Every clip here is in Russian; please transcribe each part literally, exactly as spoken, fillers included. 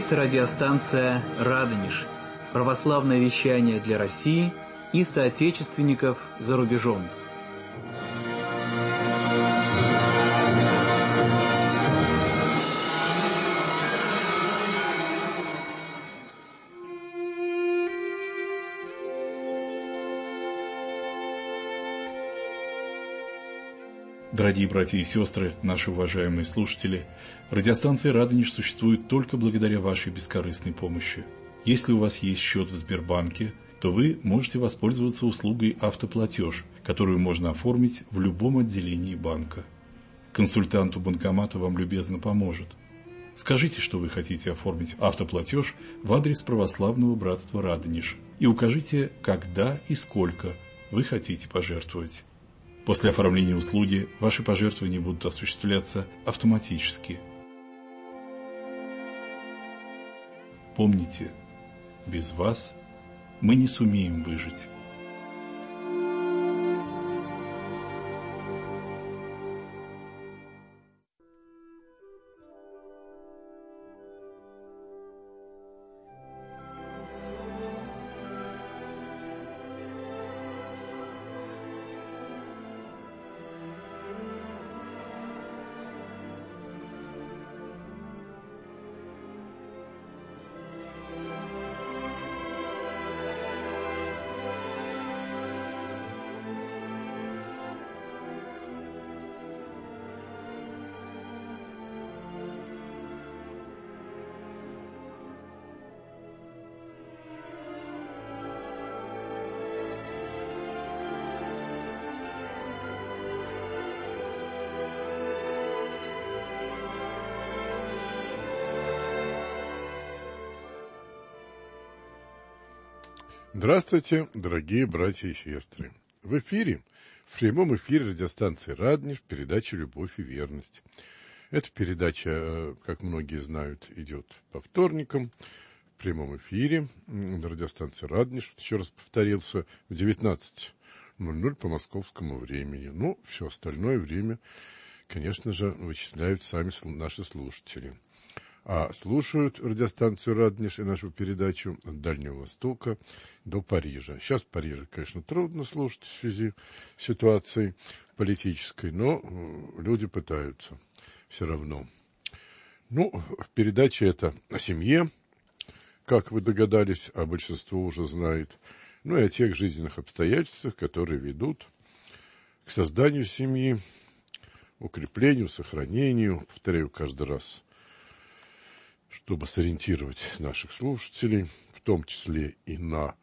Это радиостанция «Радонеж», православное вещание для России и соотечественников за рубежом. Дорогие братья и сестры, наши уважаемые слушатели, радиостанция «Радонеж» существует только благодаря вашей бескорыстной помощи. Если у вас есть счет в Сбербанке, то вы можете воспользоваться услугой «Автоплатеж», которую можно оформить в любом отделении банка. Консультант у банкомата вам любезно поможет. Скажите, что вы хотите оформить автоплатеж в адрес православного братства «Радонеж» и укажите, когда и сколько вы хотите пожертвовать. После оформления услуги ваши пожертвования будут осуществляться автоматически. Помните, без вас мы не сумеем выжить. Здравствуйте, дорогие братья и сестры. В эфире, в прямом эфире радиостанции «Радонеж» передача «Любовь и верность». Эта передача, как многие знают, идет по вторникам в прямом эфире на радиостанции «Радонеж». Еще раз повторился, в девятнадцать ноль ноль по московскому времени. Ну, все остальное время, конечно же, вычисляют сами наши слушатели. А слушают радиостанцию «Радонеж» и нашу передачу от Дальнего Востока до Парижа. Сейчас в Париже, конечно, трудно слушать в связи с ситуацией политической, но люди пытаются все равно. Ну, передача эта о семье, как вы догадались, а большинство уже знает, ну и о тех жизненных обстоятельствах, которые ведут к созданию семьи, укреплению, сохранению, повторяю каждый раз, чтобы сориентировать наших слушателей, в том числе и на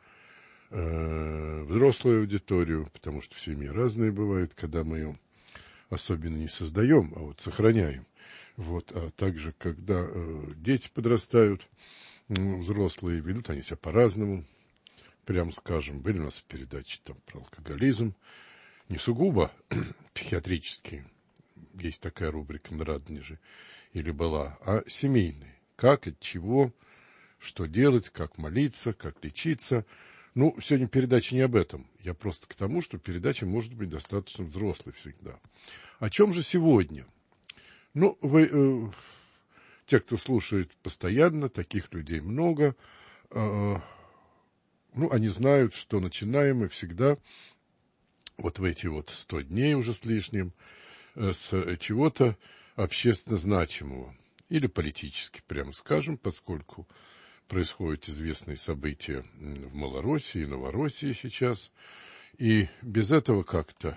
э, взрослую аудиторию, потому что в семье разные бывают, когда мы ее особенно не создаем, а вот сохраняем. Вот, а также, когда э, дети подрастают, э, взрослые, ведут они себя по-разному. Прямо скажем, были у нас передачи там, про алкоголизм, не сугубо психиатрические, есть такая рубрика на «Радонеже», или была, а семейные. Как, от чего, что делать, как молиться, как лечиться. Ну, сегодня передача не об этом. Я просто к тому, что передача может быть достаточно взрослой всегда. О чем же сегодня? Ну, вы, э, те, кто слушает постоянно, таких людей много, э, ну, они знают, что начинаем мы всегда вот в эти вот сто дней уже с лишним э, с чего-то общественно значимого. Или политически, прямо скажем, поскольку происходят известные события в Малороссии и Новороссии сейчас. И без этого как-то,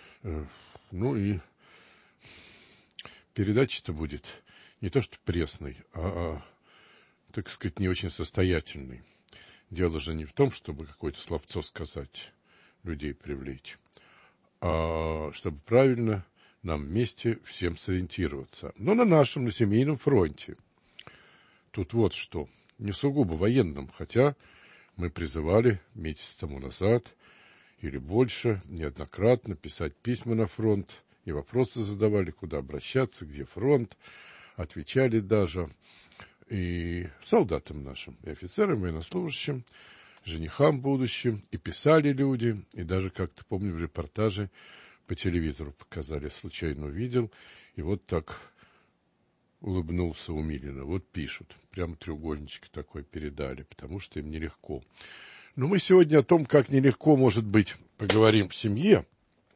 ну и передача-то будет не то что пресной, а, так сказать, не очень состоятельной. Дело же не в том, чтобы какое-то словцо сказать, людей привлечь, а чтобы правильно нам вместе всем сориентироваться. Но на нашем, на семейном фронте. Тут вот что. Не сугубо военном, хотя мы призывали месяц тому назад или больше неоднократно писать письма на фронт и вопросы задавали, куда обращаться, где фронт. Отвечали даже и солдатам нашим, и офицерам, и военнослужащим, женихам будущим. И писали люди, и даже как-то помню в репортаже по телевизору показали, случайно увидел, и вот так улыбнулся умиленно. Вот пишут, прямо треугольничек такой передали, потому что им нелегко. Но мы сегодня о том, как нелегко может быть, поговорим в семье,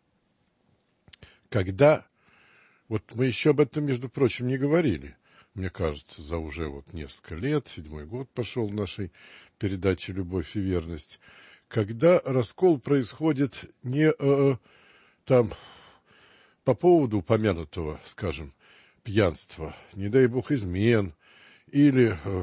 когда, вот мы еще об этом, между прочим, не говорили, мне кажется, за уже вот несколько лет, седьмой год пошел в нашей передаче «Любовь и верность», когда раскол происходит не э, там по поводу упомянутого, скажем, пьянства, не дай бог измен, или, э,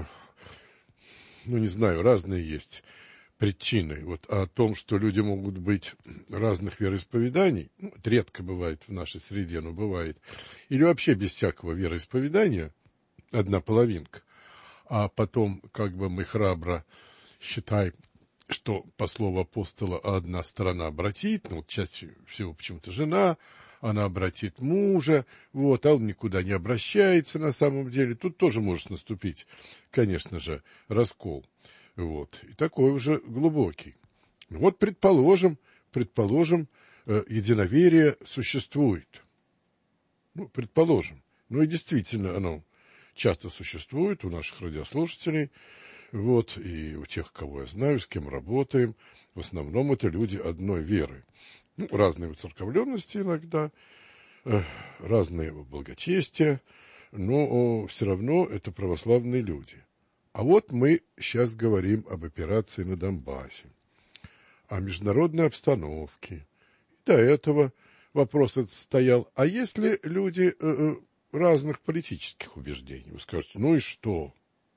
ну не знаю, разные есть причины, вот, о том, что люди могут быть разных вероисповеданий, ну, это редко бывает в нашей среде, но бывает, или вообще без всякого вероисповедания, одна половинка, а потом, как бы мы храбро считаем, что по слову апостола одна сторона обратит, ну, вот чаще всего почему-то жена, она обратит мужа, вот, а он никуда не обращается на самом деле, тут тоже может наступить, конечно же, раскол. Вот, и такой уже глубокий. Вот, предположим, предположим, э, единоверие существует. Ну, предположим. Ну, и действительно оно часто существует у наших радиослушателей, вот, и у тех, кого я знаю, с кем работаем. В основном это люди одной веры. Ну, разные воцерковленности иногда, э, разные благочестия, но о, все равно это православные люди. А вот мы сейчас говорим об операции на Донбассе, о международной обстановке. До этого вопрос этот стоял. А если люди э, разных политических убеждений? Вы скажете, ну и что?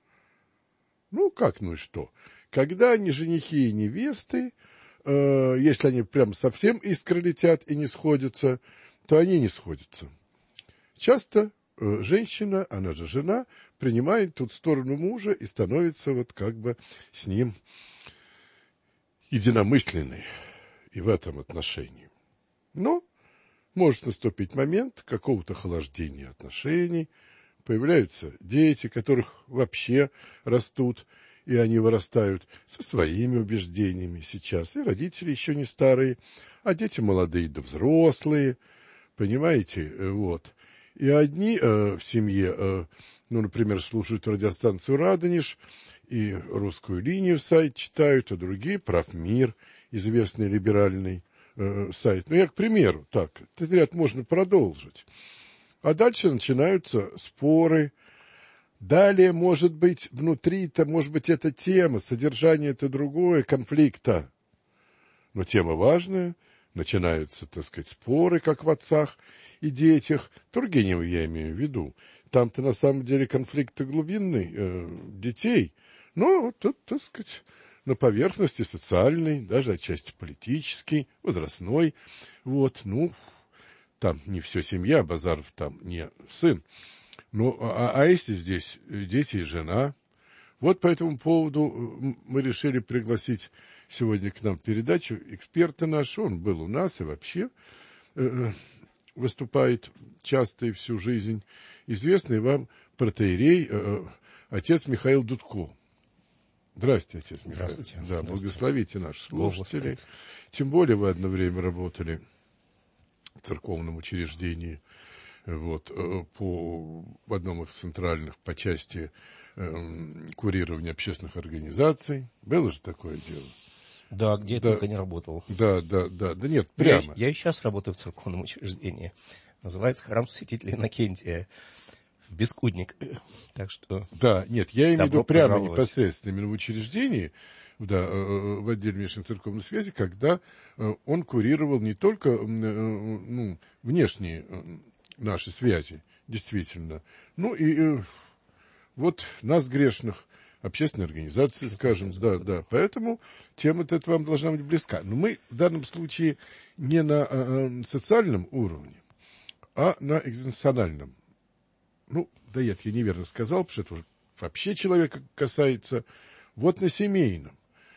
Ну, как ну и что? Когда они женихи и невесты, э, если они прям совсем искры летят и не сходятся, то они не сходятся. Часто женщина, она же жена, принимает тут сторону мужа и становится вот как бы с ним единомысленной и в этом отношении. Но может наступить момент какого-то охлаждения отношений, появляются дети, которых вообще растут, и они вырастают со своими убеждениями сейчас, и родители еще не старые, а дети молодые да взрослые, понимаете, вот. И одни э, в семье, э, ну, например, слушают радиостанцию «Радонеж» и «Русскую линию» сайт читают, а другие «Правмир», известный либеральный э, сайт. Ну, я, к примеру, так, этот ряд можно продолжить. А дальше начинаются споры. Далее, может быть, внутри-то, может быть, это тема, содержание это другое, конфликта. Но тема важная. Начинаются, так сказать, споры, как в отцах и детях. Тургенева я имею в виду. Там-то на самом деле конфликты глубинный э, детей. Но тут, так сказать, на поверхности социальный, даже отчасти политический, возрастной. Вот, ну, там не все семья, Базаров там не сын. Ну, а, а если здесь дети и жена? Вот по этому поводу мы решили пригласить сегодня к нам в передачу эксперта нашего. Он был у нас и вообще э, выступает часто и всю жизнь. Известный вам протоиерей, э, отец Михаил Дудко. Здравствуйте, отец Михаил. Здравствуйте. Да, Здравствуйте. благословите наших слушателей. Тем более вы одно время работали в церковном учреждении, вот, по, в одном из центральных по части э, курирования общественных организаций. Было же такое дело? Да, где я да, только не работал. Да, да, да, да нет, прямо. Я, я и сейчас работаю в церковном учреждении. Называется храм святителя Иннокентия в Бескудникове. Так что... Да, нет, я имею в виду прямо пожаловать. непосредственно именно в учреждении, да, в отделе внешней церковной связи, когда он курировал не только ну, внешние наши связи, действительно, ну и вот нас, грешных, общественной организации, скажем, да, да, поэтому тема-то эта вам должна быть близка. Но мы в данном случае не на э, социальном уровне, а на экзистенциальном. Ну, да нет, я неверно сказал, потому что это уже вообще человека касается. Вот на семейном.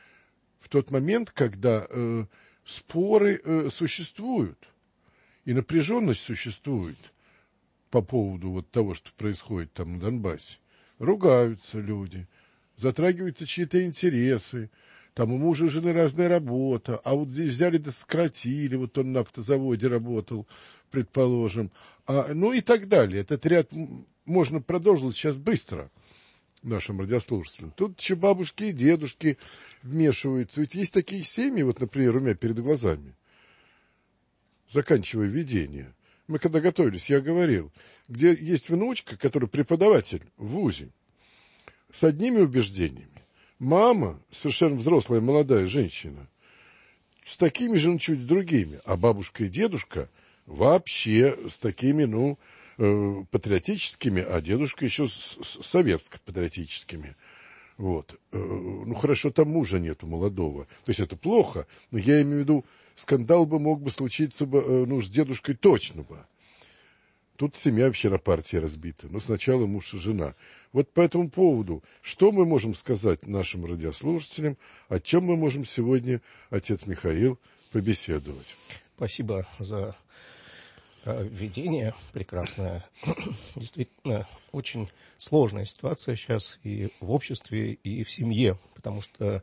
В тот момент, когда э, споры э, существуют, и напряженность существует по поводу вот того, что происходит там на Донбассе, ругаются люди, затрагиваются чьи-то интересы, там у мужа и жены разная работа, а вот здесь взяли да сократили, вот он на автозаводе работал, предположим, а, ну и так далее. Этот ряд можно продолжить сейчас быстро нашим радиослушателям. Тут еще бабушки и дедушки вмешиваются. Ведь есть такие семьи, вот, например, у меня перед глазами, заканчивая введение. Мы когда готовились, я говорил, где есть внучка, которая преподаватель в вузе, с одними убеждениями. Мама, совершенно взрослая молодая женщина, с такими же, ну, чуть другими. А бабушка и дедушка вообще с такими, ну, э, патриотическими, а дедушка еще с, с советско-патриотическими. Вот. Э, ну, хорошо, там мужа нету молодого. То есть это плохо, но я имею в виду, скандал бы мог бы случиться бы, э, ну, с дедушкой точно бы. Тут семья вообще на партии разбита. Но сначала муж и жена. Вот по этому поводу, что мы можем сказать нашим радиослушателям, о чем мы можем сегодня, отец Михаил, побеседовать? Спасибо за введение прекрасное. Действительно, очень сложная ситуация сейчас и в обществе, и в семье, потому что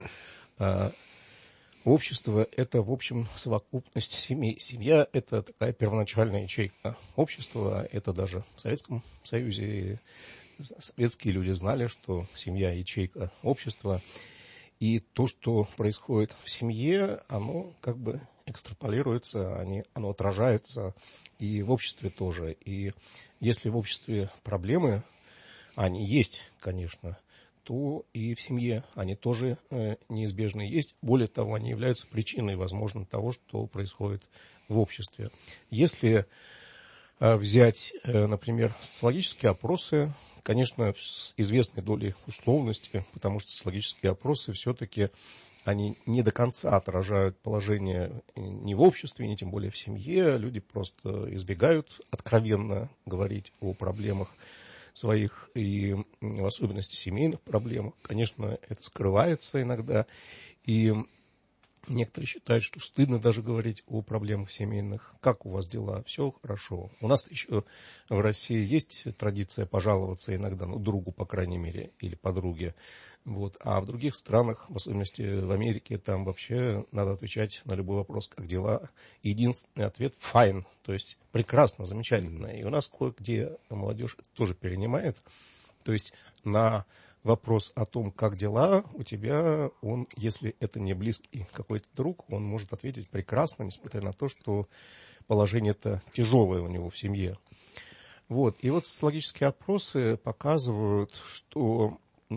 общество – это, в общем, совокупность семей. Семья – это такая первоначальная ячейка общества. Это даже в Советском Союзе советские люди знали, что семья – ячейка общества. И то, что происходит в семье, оно как бы экстраполируется, оно отражается и в обществе тоже. И если в обществе проблемы, они есть, конечно, то и в семье они тоже э, неизбежно есть. Более того, они являются причиной, возможно, того, что происходит в обществе. Если э, взять, э, например, социологические опросы, конечно, с известной долей условности, потому что социологические опросы все-таки они не до конца отражают положение ни в обществе, ни тем более в семье. Люди просто избегают откровенно говорить о проблемах своих и в особенности семейных проблем. Конечно, это скрывается иногда, и некоторые считают, что стыдно даже говорить о проблемах семейных. Как у вас дела? Все хорошо. У нас еще в России есть традиция пожаловаться иногда, ну, другу, по крайней мере, или подруге. Вот. А в других странах, в особенности в Америке, там вообще надо отвечать на любой вопрос, как дела. Единственный ответ – fine, то есть прекрасно, замечательно. И у нас кое-где молодежь тоже перенимает. То есть на вопрос о том, как дела, у тебя он, если это не близкий какой-то друг, он может ответить прекрасно, несмотря на то, что положение-то тяжелое у него в семье. Вот. И вот социологические опросы показывают, что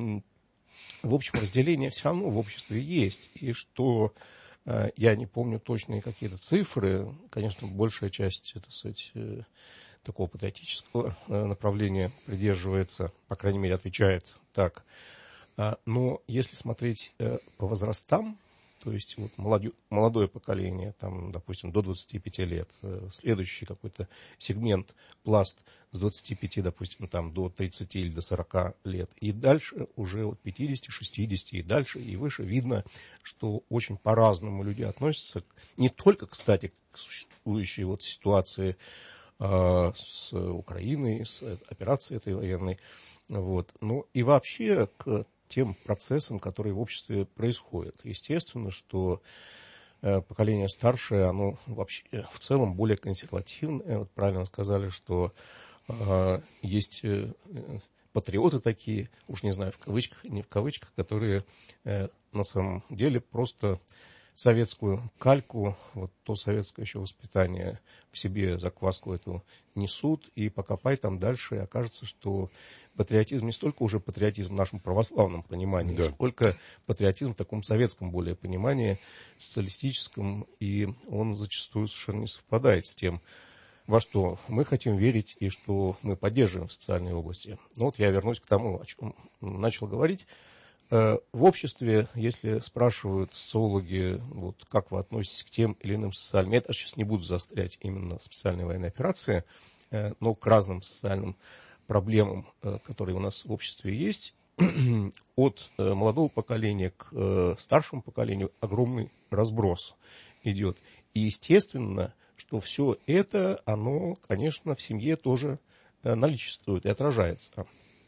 в общем, разделение все равно в обществе есть, и что, э, я не помню точные какие-то цифры, конечно, большая часть, так сказать, э, такого патриотического э, направления придерживается, по крайней мере, отвечает так. А, но если смотреть э, по возрастам, то есть вот молодё, молодое поколение, там, допустим, до двадцати пяти лет, э, следующий какой-то сегмент, пласт с двадцати пяти, допустим, там, до тридцати или до сорока лет, и дальше уже от пятидесяти, шестидесяти и дальше, и выше, видно, что очень по-разному люди относятся, не только, кстати, к существующей вот ситуации э, с Украиной, с операцией этой военной, вот, но и вообще к тем процессам, которые в обществе происходят. Естественно, что э, поколение старшее, оно вообще в целом более консервативное. Вот правильно сказали, что э, есть э, патриоты такие, уж не знаю, в кавычках, не в кавычках, которые э, на самом деле просто советскую кальку, вот то советское еще воспитание в себе, закваску эту несут, и покопай там дальше, и окажется, что патриотизм не столько уже патриотизм в нашем православном понимании, да, сколько патриотизм в таком советском более понимании, социалистическом, и он зачастую совершенно не совпадает с тем, во что мы хотим верить и что мы поддерживаем в социальной области. Но вот я вернусь к тому, о чем начал говорить. В обществе, если спрашивают социологи, вот, как вы относитесь к тем или иным социальным, я сейчас не буду заострять именно специальной военной операции, но к разным социальным проблемам, которые у нас в обществе есть, от молодого поколения к старшему поколению огромный разброс идет. И естественно, что все это, оно, конечно, в семье тоже наличествует и отражается.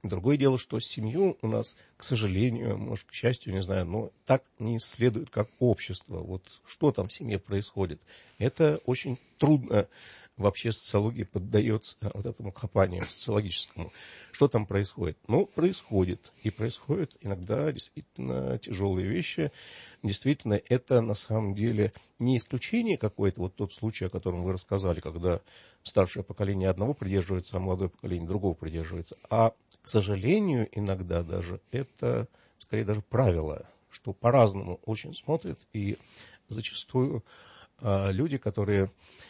Другое дело, что семью у нас, к сожалению, может, к счастью, не знаю, но так не исследуют, как общество. Вот что там в семье происходит. Это очень трудно вообще социологии поддается вот этому копанию социологическому. Что там происходит? Ну, происходит. И происходят иногда действительно тяжелые вещи. Действительно, это на самом деле не исключение какое-то, вот тот случай, о котором вы рассказали, когда старшее поколение одного придерживается, а молодое поколение другого придерживается. А, к сожалению, иногда даже это, скорее даже правило, что по-разному очень смотрят. И зачастую э, люди, которые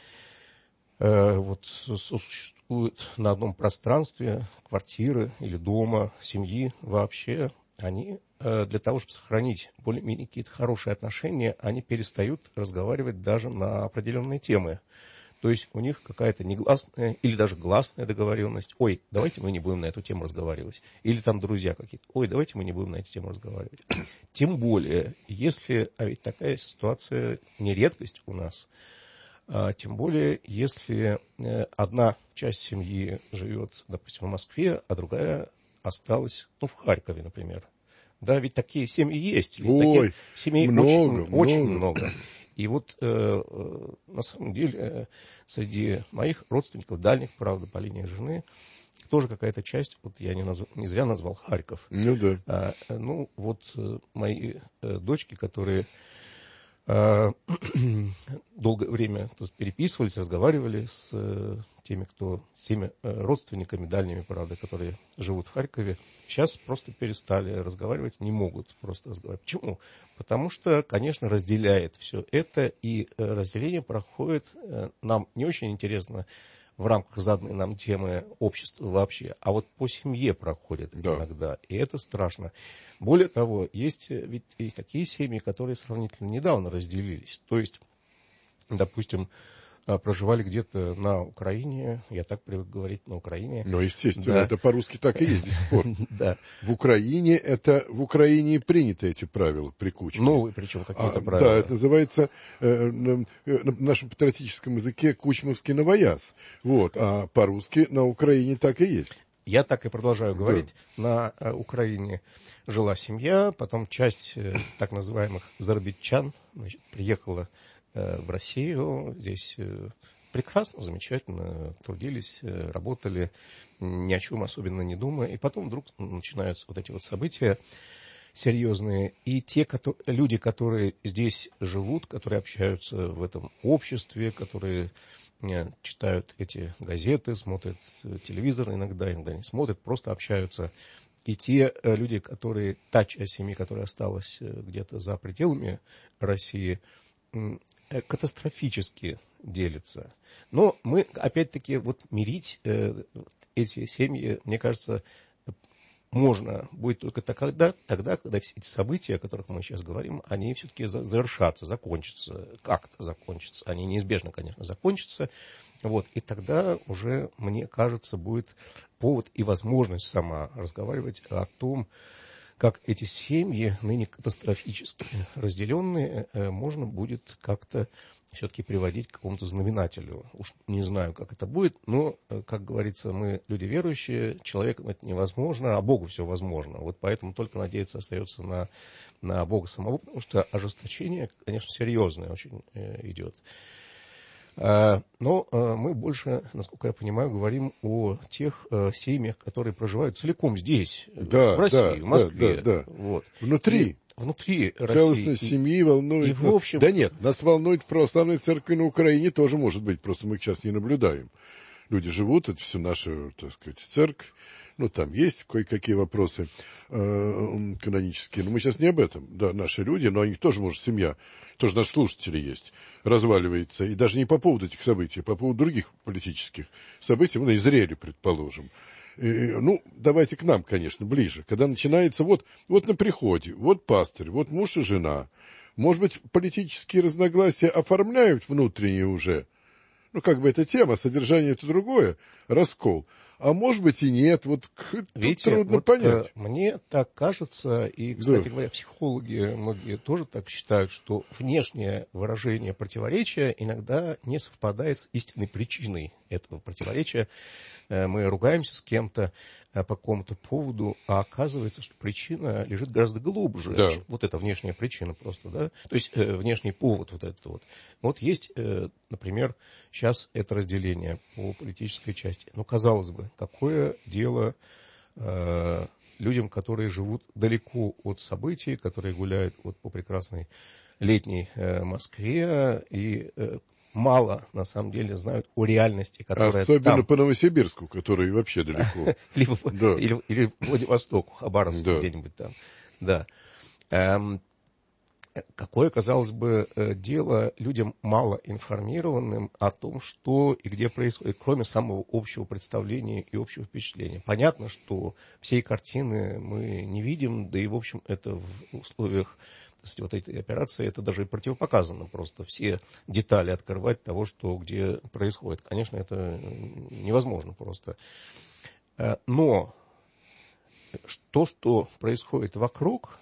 вот существуют на одном пространстве, квартиры или дома, семьи вообще, они для того, чтобы сохранить более-менее какие-то хорошие отношения, они перестают разговаривать даже на определенные темы. То есть у них какая-то негласная или даже гласная договоренность. Ой, давайте мы не будем на эту тему разговаривать. Или там друзья какие-то. Ой, давайте мы не будем на эту тему разговаривать. Тем более, если, а ведь такая ситуация не редкость у нас, А, тем более, если э, одна часть семьи живет, допустим, в Москве, а другая осталась, ну, в Харькове, например. Да, ведь такие семьи есть. Ведь Ой, таких семей много, очень много. очень много. И вот э, э, на самом деле э, среди моих родственников, дальних, правда, по линии жены, тоже какая-то часть, вот я не, назв... не зря назвал Харьков. Ну да. А, ну, вот э, мои э, дочки, которые долгое время переписывались, разговаривали с теми, кто, с теми родственниками дальними, правда, которые живут в Харькове. Сейчас просто перестали разговаривать, не могут просто разговаривать. Почему? Потому что, конечно, разделяет все это, и разделение проходит, нам не очень интересно в рамках заданной нам темы общества вообще, а вот по семье проходит да. иногда, и это страшно. Более того, есть ведь есть такие семьи, которые сравнительно недавно разделились. То есть, допустим, проживали где-то на Украине, я так привык говорить, на Украине. Ну, естественно, да. это по-русски так и есть до сих пор. Да. В Украине это, в Украине приняты эти правила при Кучме. Новые причем какие-то а, правила. Да, это называется э, на, на нашем патриотическом языке кучмовский новояз. Вот, а по-русски на Украине так и есть. Я так и продолжаю говорить. Да. На Украине жила семья, потом часть э, так называемых зарабитчан, значит, приехала э, в Россию. Здесь э, прекрасно, замечательно трудились, э, работали, ни о чем особенно не думая. И потом вдруг начинаются вот эти вот события серьезные. И те которые, люди, которые здесь живут, которые общаются в этом обществе, которые читают эти газеты, смотрят телевизор иногда, иногда не смотрят, просто общаются. И те люди, которые, та часть семьи, которая осталась где-то за пределами России, катастрофически делятся. Но мы, опять-таки, вот мирить эти семьи, мне кажется, можно будет только тогда, тогда, когда все эти события, о которых мы сейчас говорим, они все-таки завершатся, закончатся, как-то закончатся. Они неизбежно, конечно, закончатся. Вот, и тогда уже, мне кажется, будет повод и возможность сама разговаривать о том, как эти семьи, ныне катастрофически разделенные, можно будет как-то все-таки приводить к какому-то знаменателю. Уж не знаю, как это будет, но, как говорится, мы люди верующие, человеком это невозможно, а Богу все возможно. Вот поэтому только надеяться остается на, на Бога самого, потому что ожесточение, конечно, серьезное очень идет. Но мы больше, насколько я понимаю, говорим о тех семьях, которые проживают целиком здесь, да, в России, да, в Москве. Да, да, да. Вот. Внутри. И внутри России. Целостность семьи волнует. И, в общем... Да нет, нас волнует в православной церкви на Украине тоже может быть, просто мы их сейчас не наблюдаем. Люди живут, это все наша, так сказать, церковь. Ну, там есть кое-какие вопросы э, канонические, но мы сейчас не об этом. Да, наши люди, но у них тоже, может, семья, тоже наши слушатели есть, разваливается. И даже не по поводу этих событий, а по поводу других политических событий, ну, Израиля, предположим. И, ну, давайте к нам, конечно, ближе. Когда начинается вот, вот на приходе, вот пастырь, вот муж и жена. Может быть, политические разногласия оформляют внутренние уже. Ну, как бы это тема, содержание это другое, раскол. а может быть и нет. Вот тут Видите, трудно вот, понять. Э, мне так кажется, и, кстати Да. говоря, психологи многие тоже так считают, что внешнее выражение противоречия иногда не совпадает с истинной причиной этого противоречия. Э, мы ругаемся с кем-то э, по какому-то поводу, а оказывается, что причина лежит гораздо глубже. Да. Вот эта внешняя причина просто, да. То есть э, внешний повод вот этот вот. Вот есть, э, например, сейчас это разделение по политической части. Ну, казалось бы, какое дело э, людям, которые живут далеко от событий, которые гуляют вот по прекрасной летней э, Москве и э, мало, на самом деле, знают о реальности, которая Особенно там. по Новосибирску, который вообще далеко. Либо, Да. или, или Владивостоку, Хабаровску, Да. где-нибудь там. Да. Эм, какое, казалось бы, э, дело людям мало информированным о том, что и где происходит, кроме самого общего представления и общего впечатления. Понятно, что всей картины мы не видим, да и, в общем, это в условиях вот этой операции это даже и противопоказано, просто все детали открывать того, что где происходит. Конечно, это невозможно просто. Но то, что происходит вокруг,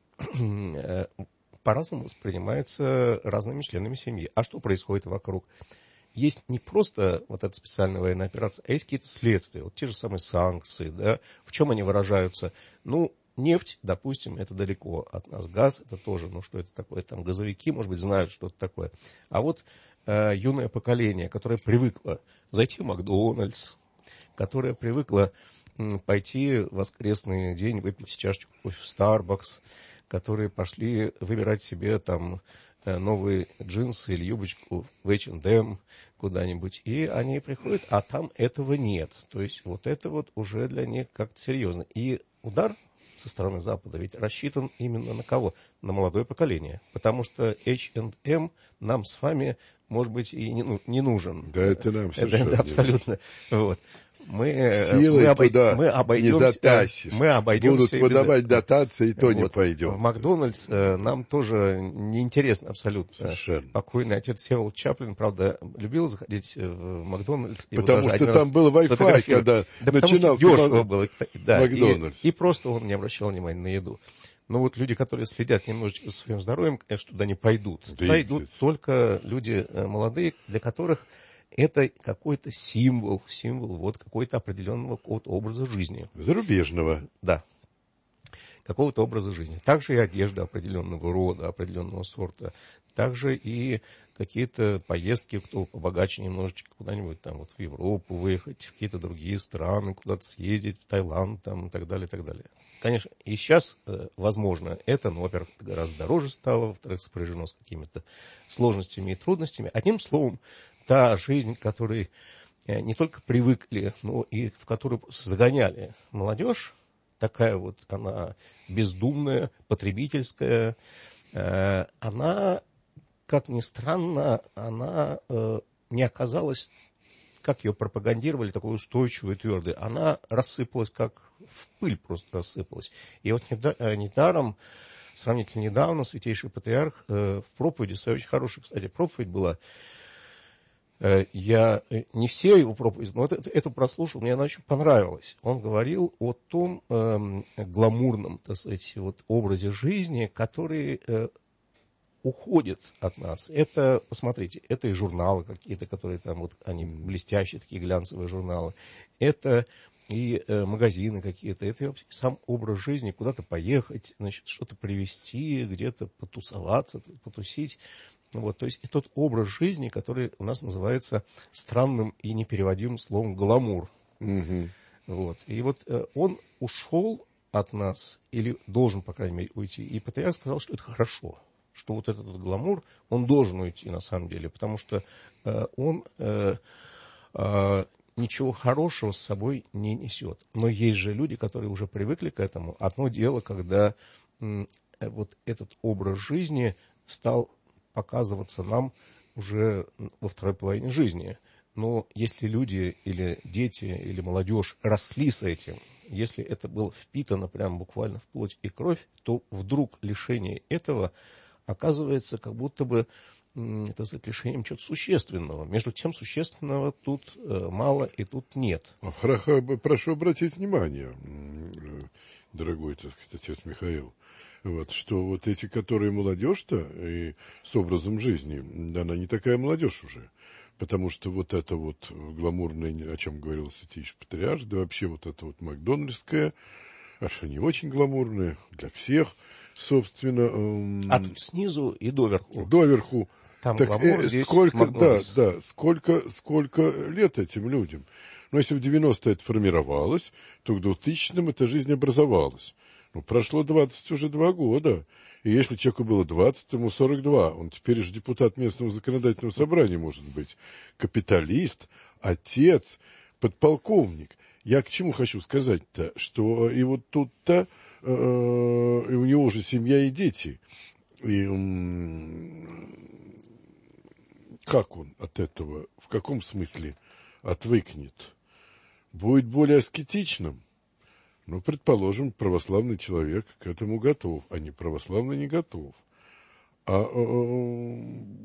по-разному воспринимается разными членами семьи. А что происходит вокруг? Есть не просто вот эта специальная военная операция, а есть какие-то следствия. Вот те же самые санкции, да, в чем они выражаются? Ну, нефть, допустим, это далеко от нас. Газ, это тоже, ну, что это такое? Там газовики, может быть, знают, что это такое. А вот э, юное поколение, которое привыкло зайти в Макдональдс, которое привыкло м, пойти в воскресный день выпить чашечку кофе в Starbucks, которые пошли выбирать себе там новые джинсы или юбочку в эйч энд эм куда-нибудь, и они приходят, а там этого нет. То есть вот это вот уже для них как-то серьезно. И удар со стороны Запада ведь рассчитан именно на кого? На молодое поколение. Потому что эйч энд эм нам с вами, может быть, и не, ну, не нужен. Да, это нам совершенно это, абсолютно. Вот. Мы, Силой мы, обой... туда мы обойдемся, не затащишь. мы обойдемся Будут выдавать без... дотации, и то вот. не пойдем. В Макдональдс э, нам тоже неинтересно абсолютно. Совершенно. Покойный отец Всеволод Чаплин, правда, любил заходить в Макдональдс. Потому что там был Wi-Fi, когда да начинал дешево было. Да, Макдональдс. И, и просто он не обращал внимания на еду. Но вот люди, которые следят немножечко за своим здоровьем, конечно, туда не пойдут. Да туда и идут здесь. только люди молодые, для которых это какой-то символ, символ вот какой-то определенного какого-то образа жизни. Зарубежного. Да. Какого-то образа жизни. Также и одежда определенного рода, определенного сорта. Также и какие-то поездки, кто побогаче немножечко, куда-нибудь там вот в Европу выехать, в какие-то другие страны, куда-то съездить, в Таиланд там, и так далее, и так далее. Конечно, и сейчас, э, возможно, это, ну, во-первых, гораздо дороже стало, во-вторых, сопряжено с какими-то сложностями и трудностями. Одним словом, та жизнь, к которой э, не только привыкли, но и в которую загоняли молодежь, такая вот она бездумная, потребительская, э, она, как ни странно, она э, не оказалась, как ее пропагандировали, такой устойчивой и твердой. Она рассыпалась, как в пыль просто рассыпалась. И вот недаром, сравнительно недавно, святейший патриарх э, в проповеди, своей очень хорошая, кстати, проповедь была. Э, я не все его проповеди, но вот эту, эту прослушал, мне она очень понравилась. Он говорил о том э, гламурном, так сказать, вот, образе жизни, который э, уходит от нас. Это, посмотрите, это и журналы какие-то, которые там, вот, они блестящие, такие глянцевые журналы. Это и э, магазины какие-то, это и сам образ жизни, куда-то поехать, значит, что-то привезти, где-то потусоваться, потусить. Вот, то есть и тот образ жизни, который у нас называется странным и непереводимым словом гламур. Угу. Вот. И вот э, он ушел от нас, или должен, по крайней мере, уйти. И патриарх сказал, что это хорошо, что вот этот вот гламур, он должен уйти на самом деле, потому что э, он э, э, ничего хорошего с собой не несет. Но есть же люди, которые уже привыкли к этому. Одно дело, когда э, вот этот образ жизни стал показываться нам уже во второй половине жизни. Но если люди или дети, или молодежь росли с этим, если это было впитано прям буквально в плоть и кровь, то вдруг лишение этого, оказывается как будто бы, так сказать, лишением чего-то существенного. Между тем, существенного тут мало и тут нет. Прошу обратить внимание, дорогой, так сказать, отец Михаил, вот, что вот эти, которые молодежь-то и с образом жизни, она не такая молодежь уже. Потому что вот это вот гламурное, о чем говорил Святейший Патриарх, да вообще вот это вот макдональдское, аж они очень гламурные для всех, собственно. А тут снизу и доверху. Доверху. Там так, гламур, э, здесь сколько, Макдональдс. да, да, сколько, сколько лет этим людям. Но если в девяностые это формировалось, то к двухтысячным эта жизнь образовалась. Ну, прошло двадцать уже два года. И если человеку было двадцать, ему сорок два. Он теперь же депутат местного законодательного собрания, может быть. Капиталист, отец, подполковник. Я к чему хочу сказать-то? Что и вот тут-то э, и у него уже семья и дети. И как он от этого, в каком смысле отвыкнет? Будет более аскетичным? Ну, предположим, православный человек к этому готов, а не православный не готов. А, а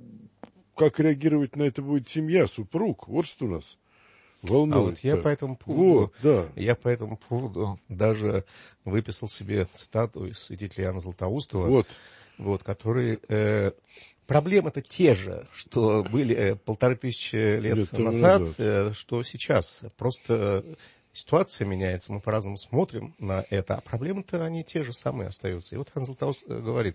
как реагировать на это будет семья, супруг? Вот что у нас волнует. А вот я по этому поводу, вот, да. я по этому поводу даже выписал себе цитату из святителя Иоанна Златоустова, вот. Вот, который... Э, проблемы-то те же, что были э, полторы тысячи лет, лет назад, назад. Э, что сейчас. Просто... Ситуация меняется, мы по-разному смотрим на это, а проблемы-то они те же самые остаются. И вот Иоанн Златоуст говорит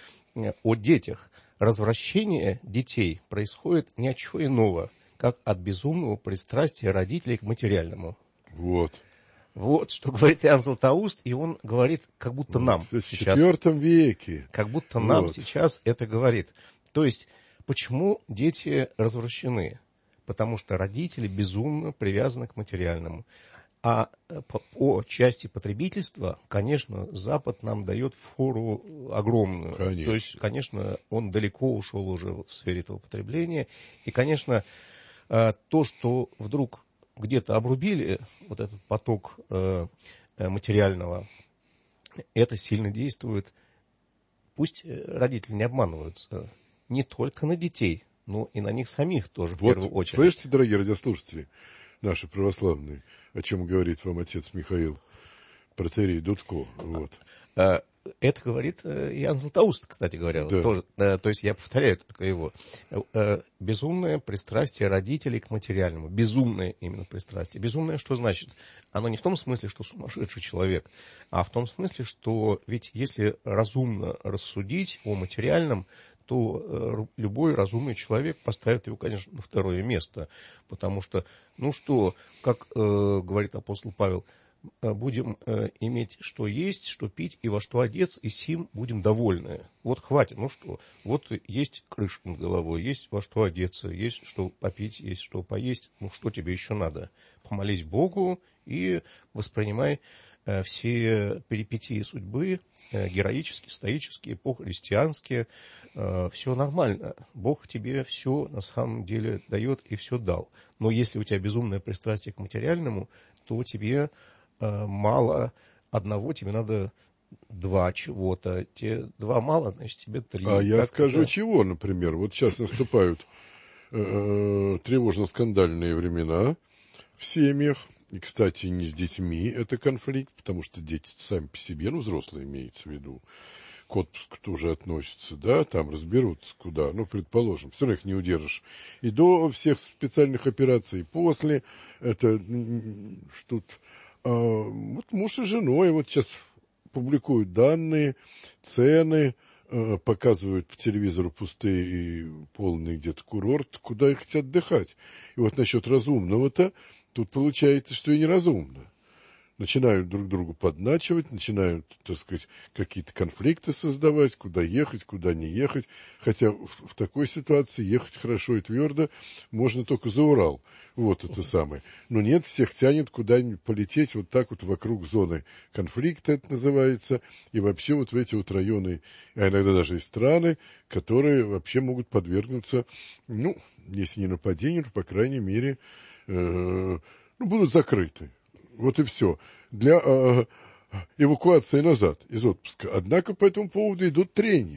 о детях. Развращение детей происходит ни от чего иного, как от безумного пристрастия родителей к материальному. Вот. Вот, что говорит Иоанн Златоуст, и он говорит, как будто нам вот, сейчас... В четвертом веке. Как будто нам вот. сейчас это говорит. То есть, почему дети развращены? Потому что родители безумно привязаны к материальному. А по, по части потребительства, конечно, Запад нам дает фору огромную. Конечно. То есть, конечно, он далеко ушел уже в сфере этого потребления. И, конечно, то, что вдруг где-то обрубили вот этот поток материального, это сильно действует. Пусть родители не обманываются не только на детей, но и на них самих тоже в вот, первую очередь. Слышите, дорогие радиослушатели, наши православные, о чем говорит вам отец Михаил, протоиерей Дудко. Вот. Это говорит Иоанн Златоуст, кстати говоря. Да. Тоже, то есть я повторяю только его. Безумное пристрастие родителей к материальному. Безумное именно пристрастие. Безумное что значит? Оно не в том смысле, что сумасшедший человек, а в том смысле, что ведь если разумно рассудить о материальном, то любой разумный человек поставит его, конечно, на второе место. Потому что, ну что, как э, говорит апостол Павел, будем э, иметь что есть, что пить и во что одеться, и сим будем довольны. Вот хватит, ну что, вот есть крыша над головой, есть во что одеться, есть что попить, есть что поесть, ну что тебе еще надо? Помолись Богу и воспринимай э, все перипетии судьбы, э, героические, стоические, по-христиански, э, все нормально. Бог тебе все на самом деле дает и все дал. Но если у тебя безумное пристрастие к материальному, то тебе мало одного, тебе надо два чего-то. Тебе два мало, значит, тебе три. А я как скажу, это? чего, например. Вот сейчас наступают э, тревожно-скандальные времена в семьях. И, кстати, не с детьми это конфликт, потому что дети сами по себе, ну, взрослые имеется в виду, к отпуску тоже относятся, да, там разберутся куда, ну, предположим, все равно их не удержишь. И до всех специальных операций, и после, это что-то... Вот муж и женой, вот сейчас публикуют данные, цены, показывают по телевизору пустые и полные где-то курорты, куда их хотят отдыхать. И вот насчет разумного-то, тут получается, что и неразумно. Начинают друг другу подначивать, начинают, так сказать, какие-то конфликты создавать, куда ехать, куда не ехать. Хотя в, в такой ситуации ехать хорошо и твердо можно только за Урал. Вот это самое. Но нет, всех тянет куда-нибудь полететь вот так вот вокруг зоны конфликта, это называется, и вообще вот в эти вот районы, а иногда даже и страны, которые вообще могут подвергнуться, ну, если не нападению, то, по крайней мере, э, ну, будут закрыты. Вот и все. Для э, эвакуации назад из отпуска. Однако по этому поводу идут трения.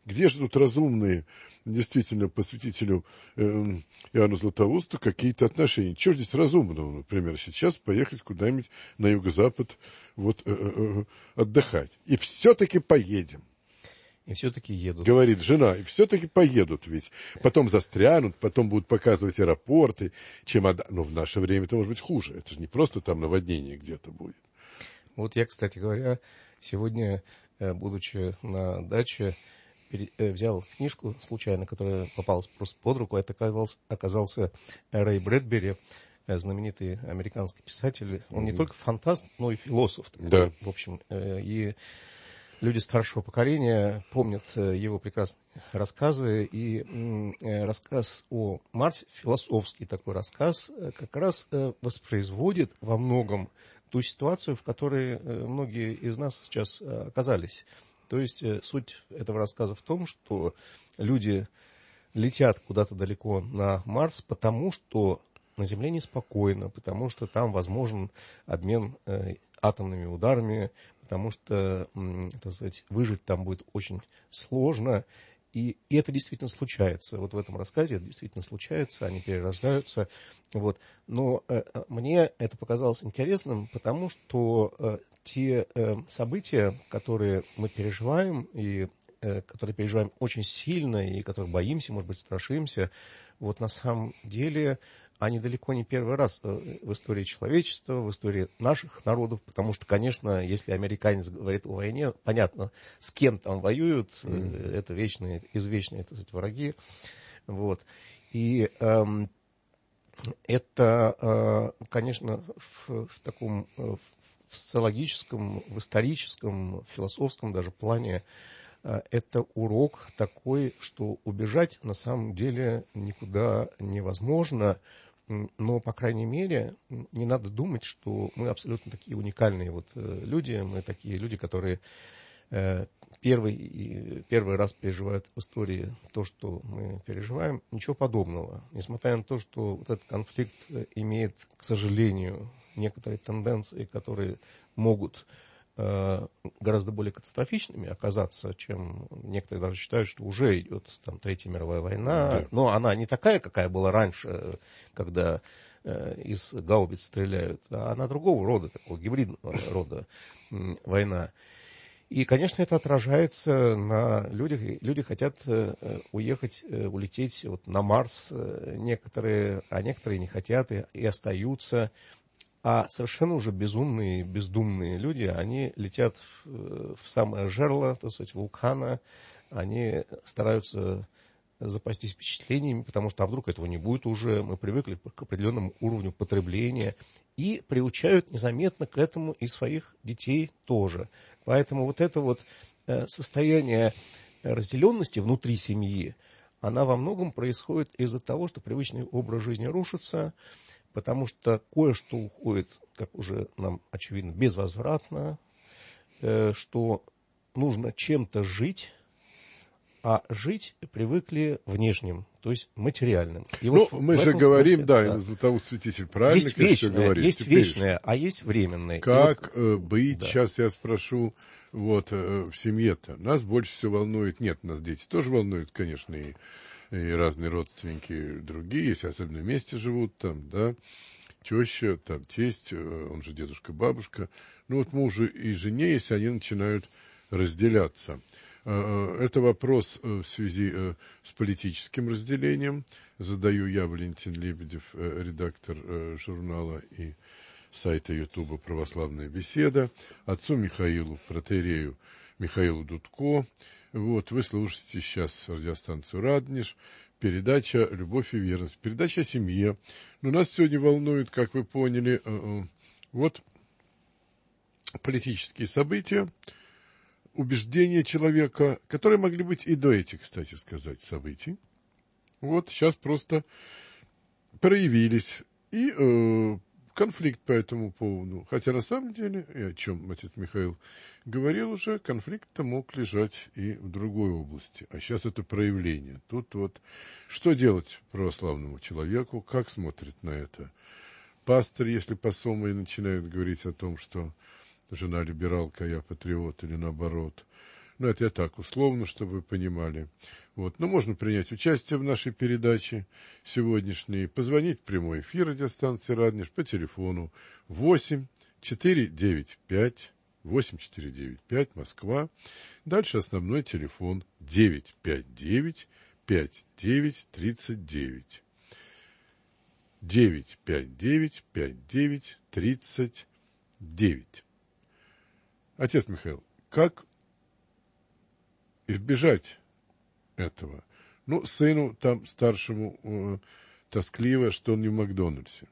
Где же тут разумные, действительно, посвятителю э, Иоанну Златоусту какие-то отношения? Чего здесь разумного, например, сейчас поехать куда-нибудь на юго-запад вот, э, э, отдыхать? И все-таки поедем. И все-таки едут. Говорит жена, и все-таки поедут ведь. Потом застрянут, потом будут показывать аэропорты, чемодан. Но в наше время это может быть хуже. Это же не просто там наводнение где-то будет. Вот я, кстати говоря, сегодня, будучи на даче, взял книжку случайно, которая попалась просто под руку. Это оказался, оказался Рэй Брэдбери, знаменитый американский писатель. Он mm-hmm. не только фантаст, но и философ. Такой, да. В общем, и люди старшего поколения помнят его прекрасные рассказы. И рассказ о Марсе, философский такой рассказ, как раз воспроизводит во многом ту ситуацию, в которой многие из нас сейчас оказались. То есть суть этого рассказа в том, что люди летят куда-то далеко на Марс, потому что на Земле неспокойно, потому что там возможен обмен э, атомными ударами, потому что, э, так сказать, выжить там будет очень сложно. И, и это действительно случается. Вот в этом рассказе это действительно случается, они перерождаются. Вот. Но э, мне это показалось интересным, потому что э, те э, события, которые мы переживаем, и э, которые переживаем очень сильно, и которых боимся, может быть, страшимся, вот на самом деле они далеко не первый раз в истории человечества, в истории наших народов, потому что, конечно, если американец говорит о войне, понятно, с кем там воюют, mm-hmm. это вечные, извечные, так сказать, враги. Вот. И эм, это, э, конечно, в, в таком в, в социологическом, в историческом, в философском даже плане э, это урок такой, что убежать на самом деле никуда невозможно. Но, по крайней мере, не надо думать, что мы абсолютно такие уникальные вот люди, мы такие люди, которые э, первый, первый раз переживают в истории то, что мы переживаем. Ничего подобного. Несмотря на то, что вот этот конфликт имеет, к сожалению, некоторые тенденции, которые могут э, гораздо более катастрофичными оказаться, чем некоторые даже считают, что уже идет там Третья мировая война. Да. Но она не такая, какая была раньше, когда э, из гаубиц стреляют, а она другого рода, такого гибридного рода э, война. И, конечно, это отражается на людях. Люди хотят э, уехать, э, улететь вот на Марс, э, некоторые, а некоторые не хотят и, и остаются. А совершенно уже безумные, бездумные люди, они летят в, в самое жерло, так сказать, вулкана, они стараются запастись впечатлениями, потому что а вдруг этого не будет уже, мы привыкли к определенному уровню потребления, и приучают незаметно к этому и своих детей тоже. Поэтому вот это вот состояние разделенности внутри семьи, она во многом происходит из-за того, что привычный образ жизни рушится, потому что кое-что уходит, как уже нам очевидно, безвозвратно, э, что нужно чем-то жить, а жить привыкли внешним, то есть материальным. И ну, вот мы же говорим, смысле, да, да. Златоуст святитель правильно, есть вечное, говорит. Есть вечное, а есть временное. Как вот, быть, да. Сейчас я спрошу, вот в семье-то, нас больше всего волнует, нет, нас дети тоже волнуют, конечно, и и разные родственники другие, если особенно вместе живут, там, да, теща, там, тесть, он же дедушка, бабушка. Ну, вот мужу и жене, если они начинают разделяться. Это вопрос в связи с политическим разделением. Задаю я, Валентин Лебедев, редактор журнала и сайта Ютуба «Православная беседа», отцу Михаилу, протоиерею Михаилу Дудко. Вот, вы слушаете сейчас радиостанцию «Радонеж», передача «Любовь и верность», передача о семье. Но нас сегодня волнует, как вы поняли, вот политические события, убеждения человека, которые могли быть и до этих, кстати сказать, событий. Вот, сейчас просто проявились. И э, конфликт по этому поводу. Хотя на самом деле, и о чем отец Михаил говорил уже, конфликт-то мог лежать и в другой области. А сейчас это проявление. Тут вот что делать православному человеку, как смотрит на это пастор, если посомы начинают говорить о том, что жена либералка, а я патриот, или наоборот. Ну, это я так условно, чтобы вы понимали. Вот. Но можно принять участие в нашей передаче сегодняшней, позвонить в прямой эфир радиостанции «Радонеж» по телефону восемь четыреста девяносто пять восемь четыреста девяносто пять Москва. Дальше основной телефон девять пять девять пять девять тридцать девять. девять пять девять пять девять тридцать девять. Отец Михаил, как избежать этого? Ну, сыну там старшему э, тоскливо, что он не в Макдональдсе.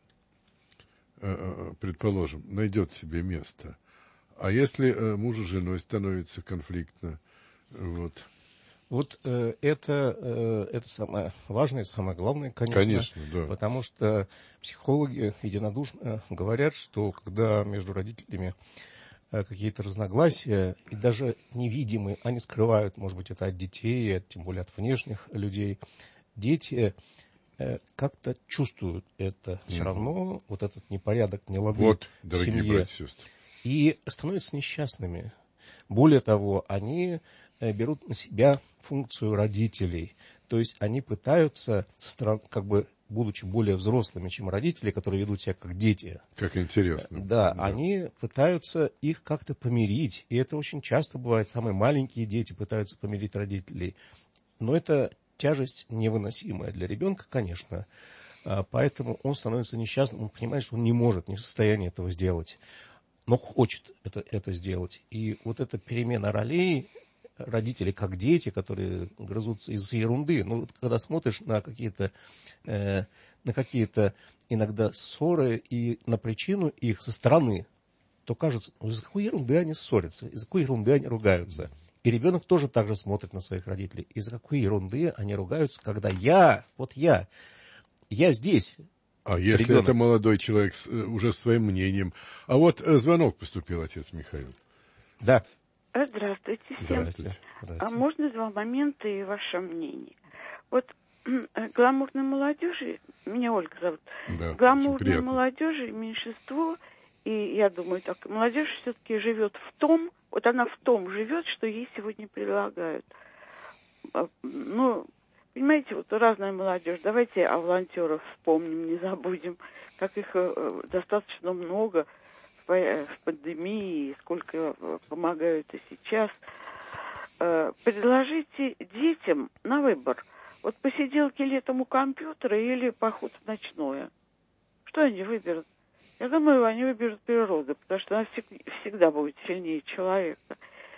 Э, э, предположим, найдет себе место. А если э, мужу с женой становится конфликтно, вот. Вот э, это, э, это самое важное, самое главное, конечно. Конечно, да. Потому что психологи единодушно говорят, что когда между родителями э, какие-то разногласия, и даже невидимые, они скрывают, может быть, это от детей, тем более от внешних людей, дети э, как-то чувствуют это все mm-hmm. равно, вот этот непорядок, нелады вот, в дорогие семье, братья и сестры. И становятся несчастными. Более того, они берут на себя функцию родителей. То есть они пытаются, как бы будучи более взрослыми, чем родители, которые ведут себя как дети. Как интересно. Да, да, они пытаются их как-то помирить. И это очень часто бывает. Самые маленькие дети пытаются помирить родителей. Но это тяжесть невыносимая для ребенка, конечно. Поэтому он становится несчастным. Он понимает, что он не может, не в состоянии этого сделать. Но хочет это, это сделать. И вот эта перемена ролей, родители как дети, которые грызутся из-за ерунды. Ну, вот когда смотришь на какие-то, э, на какие-то иногда ссоры и на причину их со стороны, то кажется, ну, из-за какой ерунды они ссорятся, из-за какой ерунды они ругаются. И ребенок тоже так же смотрит на своих родителей. Из-за какой ерунды они ругаются, когда я, вот я, я здесь. А если ребенок. Это молодой человек с, уже с своим мнением. А вот э, звонок поступил, отец Михаил. Да. Здравствуйте всем. Здравствуйте. А можно два момента и ваше мнение? Вот гламурной молодежи, меня Ольга зовут, да, гламурной молодежи меньшинство, и я думаю, так, молодежь все-таки живет в том, вот она в том живет, что ей сегодня предлагают. Ну, понимаете, вот разная молодежь. Давайте о волонтерах вспомним, не забудем, как их достаточно много в пандемии, сколько помогают и сейчас. Предложите детям на выбор. Вот посиделки летом у компьютера или поход в ночное. Что они выберут? Я думаю, они выберут природу, потому что она всегда будет сильнее человека.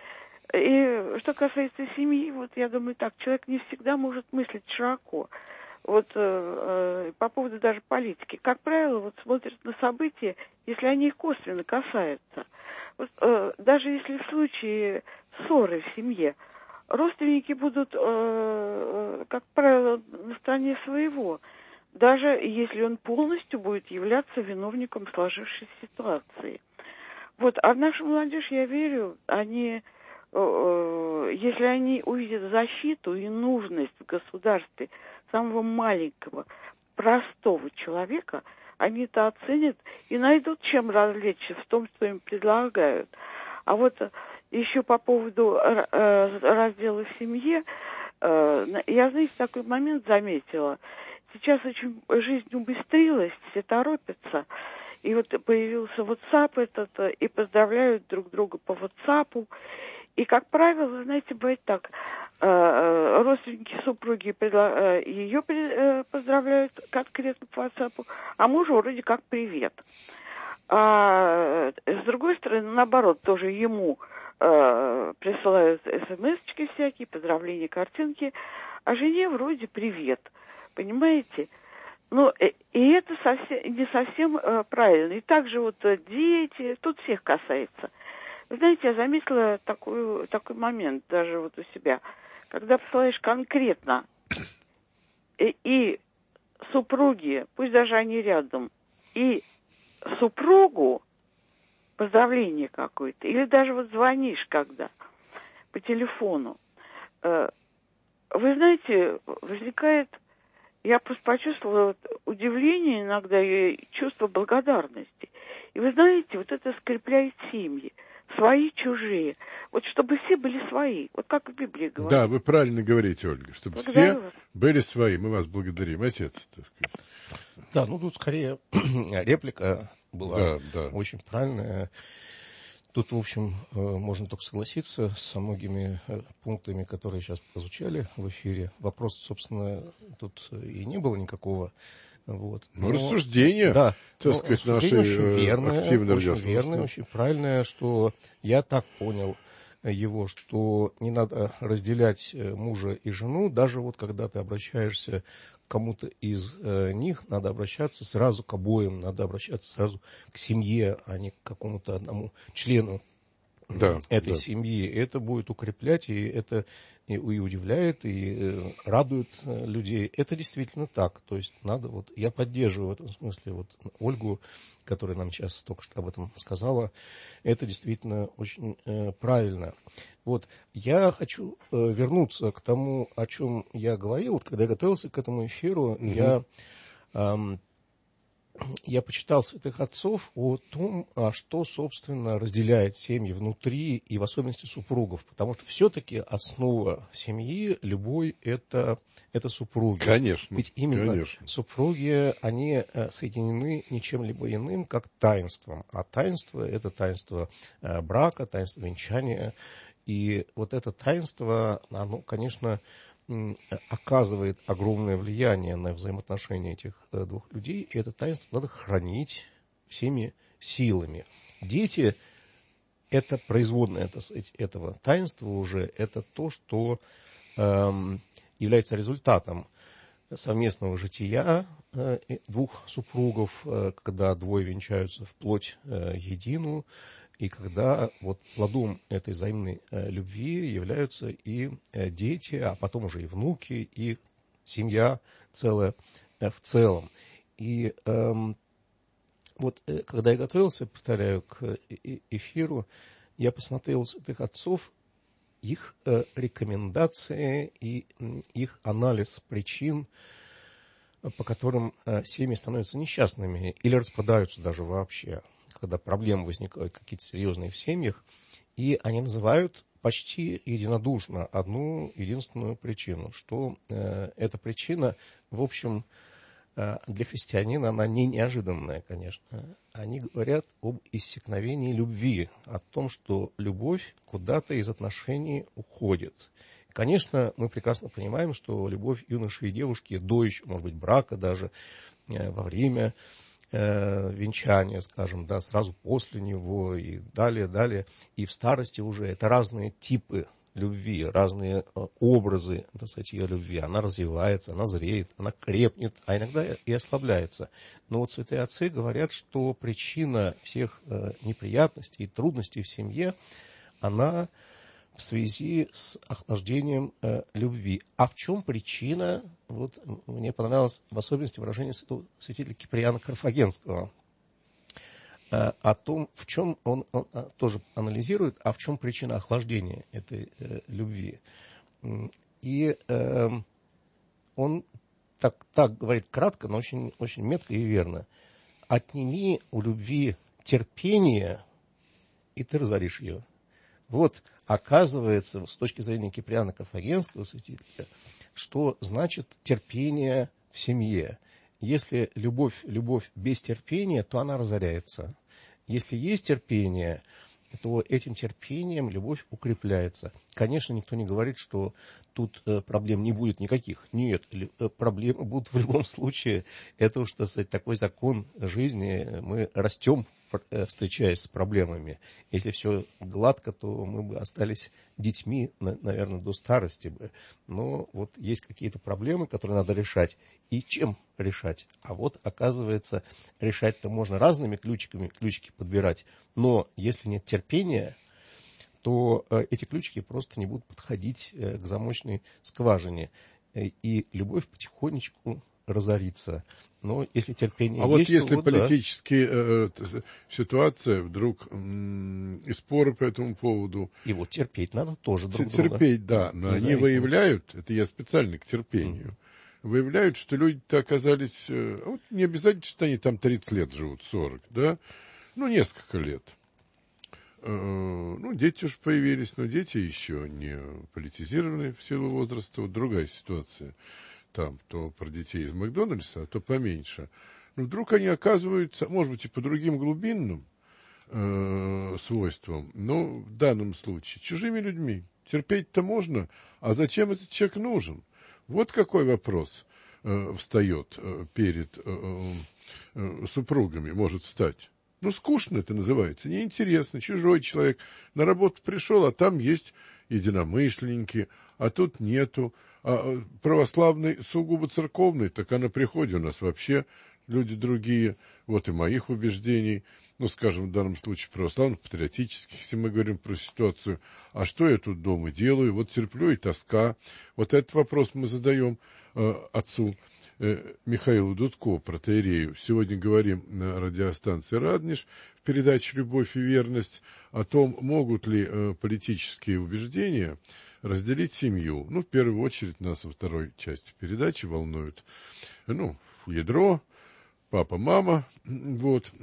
И что касается семьи, вот я думаю так, человек не всегда может мыслить широко. Вот э, по поводу даже политики. Как правило, вот смотрят на события, если они их косвенно касаются. Вот, э, даже если в случае ссоры в семье, родственники будут, э, как правило, на стороне своего, даже если он полностью будет являться виновником сложившейся ситуации. Вот, а в нашу молодежь, я верю, они, э, если они увидят защиту и нужность в государстве самого маленького, простого человека, они это оценят и найдут, чем развлечься в том, что им предлагают. А вот еще по поводу э, раздела в семье, э, я, знаете, такой момент заметила. Сейчас очень жизнь убыстрилась, все торопятся. И вот появился WhatsApp этот, и поздравляют друг друга по WhatsApp. И, как правило, знаете, бывает так, э, родственники супруги предла... ее э, поздравляют конкретно по WhatsApp, а мужу вроде как привет. А с другой стороны, наоборот, тоже ему э, присылают смс-очки всякие, поздравления, картинки, а жене вроде привет. Понимаете? Ну, и, и это совсем, не совсем э, правильно. И также вот дети, тут всех касается. Вы знаете, я заметила такой, такой момент даже вот у себя. Когда посылаешь конкретно и, и супруги, пусть даже они рядом, и супругу поздравление какое-то, или даже вот звонишь когда по телефону, э, вы знаете, возникает, я просто почувствовала вот удивление иногда и чувство благодарности. И вы знаете, вот это скрепляет семьи. свои, чужие. Вот чтобы все были свои, вот как в Библии говорится. Да, вы правильно говорите, Ольга, чтобы Благодарю все вас. были свои. Мы вас благодарим, отец, так сказать. Да, ну тут скорее реплика была Да, да. очень правильная. Тут, в общем, можно только согласиться со многими пунктами, которые сейчас прозвучали в эфире. Вопрос, собственно, тут и не было никакого. Вот. Ну, Но, рассуждение, да, так но сказать, рассуждение нашей очень верное, активной очень радиостанции. верное, очень правильное, что я так понял его, что не надо разделять мужа и жену, даже вот когда ты обращаешься к кому-то из э, них, надо обращаться сразу к обоим, надо обращаться сразу к семье, а не к какому-то одному члену Да, этой да. семьи. Это будет укреплять, и это и, и удивляет, и э, радует э, людей. Это действительно так. То есть надо вот, я поддерживаю в этом смысле вот Ольгу, которая нам сейчас только что об этом сказала. Это действительно очень э, правильно. Вот я хочу э, вернуться к тому, о чем я говорил. Вот когда я готовился к этому эфиру, угу. я эм, Я почитал святых отцов о том, что, собственно, разделяет семьи внутри и в особенности супругов. Потому что все-таки основа семьи любой это, это супруги. Конечно, Ведь именно конечно. супруги, они соединены ничем либо иным, как таинством. А таинство – это таинство брака, таинство венчания. И вот это таинство, оно, конечно, оказывает огромное влияние на взаимоотношения этих двух людей, и это таинство надо хранить всеми силами. Дети – это производное это, этого таинства уже, это то, что э, является результатом совместного жития э, двух супругов, э, когда двое венчаются в плоть э, единую, и когда вот плодом этой взаимной э, любви являются и э, дети, а потом уже и внуки, и семья целая э, в целом. И э, вот э, когда я готовился, повторяю, к э- эфиру, я посмотрел святых отцов, их э, рекомендации и э, их анализ причин, по которым э, семьи становятся несчастными или распадаются даже вообще, когда проблемы возникают какие-то серьезные в семьях, и они называют почти единодушно одну единственную причину, что э, эта причина, в общем, э, для христианина она не неожиданная, конечно. Они говорят об иссякновении любви, о том, что любовь куда-то из отношений уходит. Конечно, мы прекрасно понимаем, что любовь юноши и девушки до еще, может быть, брака даже, э, во время венчания, скажем, да, сразу после него и далее, далее, и в старости уже, это разные типы любви, разные образы, так сказать, ее любви. Она развивается, она зреет, она крепнет, а иногда и ослабляется. Но вот святые отцы говорят, что причина всех неприятностей и трудностей в семье, она в связи с охлаждением э, любви. А в чем причина? Вот мне понравилось в особенности выражение святого святителя Киприана Карфагенского э, о том, в чем он, он а, тоже анализирует, а в чем причина охлаждения этой э, любви. И э, он так, так говорит кратко, но очень, очень метко и верно. Отними у любви терпение, и ты разоришь ее. Вот, оказывается, с точки зрения Киприана Карфагенского святителя, что значит терпение в семье. Если любовь, любовь без терпения, то она разоряется. Если есть терпение, то этим терпением любовь укрепляется. Конечно, никто не говорит, что тут э, проблем не будет никаких. Нет, э, проблемы будут в любом случае. Это уж, так сказать, такой закон жизни. Мы растем, э, встречаясь с проблемами. Если все гладко, то мы бы остались детьми, на, наверное, до старости бы. Но вот есть какие-то проблемы, которые надо решать. И чем решать? А вот, оказывается, решать-то можно разными ключиками, ключики подбирать. Но если нет терпения, то э, эти ключики просто не будут подходить э, к замочной скважине. Э, и любовь потихонечку разорится. Но если терпение а есть... А вот если вот, политические да. э, ситуация вдруг м- и споры по этому поводу... И вот терпеть надо тоже друг терпеть, друга. Терпеть, да. Но они выявляют, это я специально к терпению, mm-hmm. выявляют, что люди-то оказались... Э, вот не обязательно, что они там тридцать лет живут, сорок, да? Ну, несколько лет. Ну, дети уж появились, но дети еще не политизированы в силу возраста. Вот другая ситуация. Там то про детей из Макдональдса, а то поменьше. Но вдруг они оказываются, может быть, и по другим глубинным э, свойствам, но в данном случае чужими людьми. Терпеть-то можно, а зачем этот человек нужен? Вот какой вопрос э, встает э, перед э, э, супругами, может встать. Ну, скучно это называется, неинтересно. Чужой человек на работу пришел, а там есть единомышленники, а тут нету. А православный, сугубо церковный, так а на приходе у нас вообще люди другие. Вот и моих убеждений, ну, скажем, в данном случае православных, патриотических, если мы говорим про ситуацию. А что я тут дома делаю? Вот терплю и тоска. Вот этот вопрос мы задаем э, отцу э, Михаилу Дудко, протоиерею. Сегодня говорим на радиостанции «Радниш» в передаче «Любовь и верность» о том, могут ли э, политические убеждения разделить семью. Ну, в первую очередь нас во второй части передачи волнует, ну, ядро, папа, мама, вот.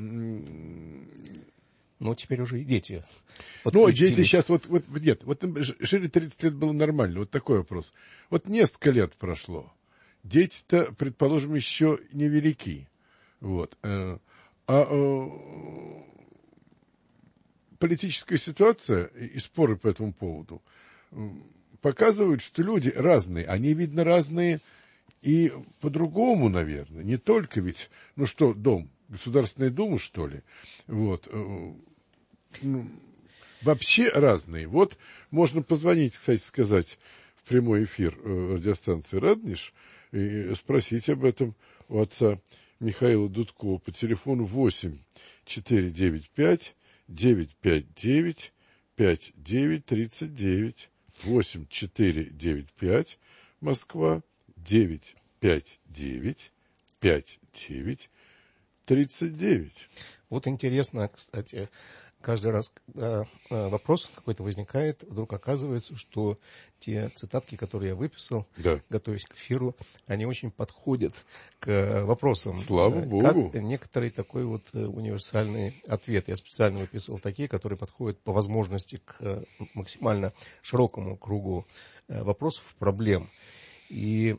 Но теперь уже и дети. Ну, дети сейчас, вот, вот, нет, вот жили тридцать лет, было нормально, вот такой вопрос. Вот несколько лет прошло, дети-то, предположим, еще невелики, вот. А, а политическая ситуация и споры по этому поводу показывают, что люди разные, они, видно, разные и по-другому, наверное, не только ведь, ну что, дом, Государственная Дума, что ли, вот, ну, вообще разные. Вот можно позвонить, кстати сказать, в прямой эфир радиостанции «Радниш» и спросить об этом у отца Михаила Дудко по телефону восемь четыре девять пять девять пять девять пять девять тридцать девять. восемь четыре девять пять, Москва, девять пять девять пять девять тридцать девять. Вот интересно, кстати, каждый раз, когда вопрос какой-то возникает, вдруг оказывается, что те цитатки, которые я выписал, да, готовясь к эфиру, они очень подходят к вопросам. Слава Богу. Как некоторый такой вот универсальный ответ. Я специально выписывал такие, которые подходят по возможности к максимально широкому кругу вопросов, проблем. И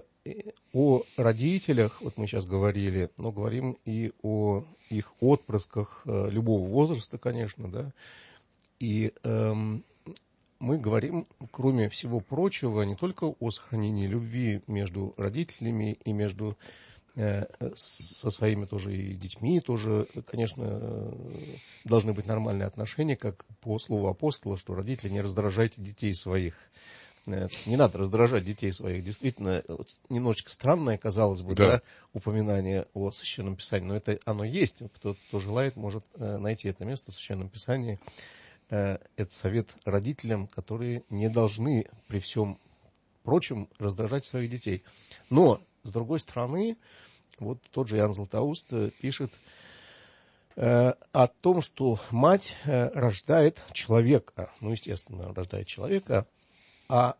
о родителях, вот мы сейчас говорили, но говорим и о их отпрысках любого возраста, конечно, да. И эм, мы говорим, кроме всего прочего, не только о сохранении любви между родителями и между э, со своими тоже и детьми, тоже, конечно, должны быть нормальные отношения, как по слову апостола, что родители, не раздражайте детей своих. Не надо раздражать детей своих. Действительно, вот, немножечко странное, казалось бы, да. Да, упоминание о Священном Писании, но это оно есть. Кто, кто желает, может э, найти это место в Священном Писании. Э, это совет родителям, которые не должны при всем прочем раздражать своих детей. Но, с другой стороны, вот тот же Иоанн Златоуст пишет э, о том, что мать э, рождает человека. Ну, естественно, рождает человека, а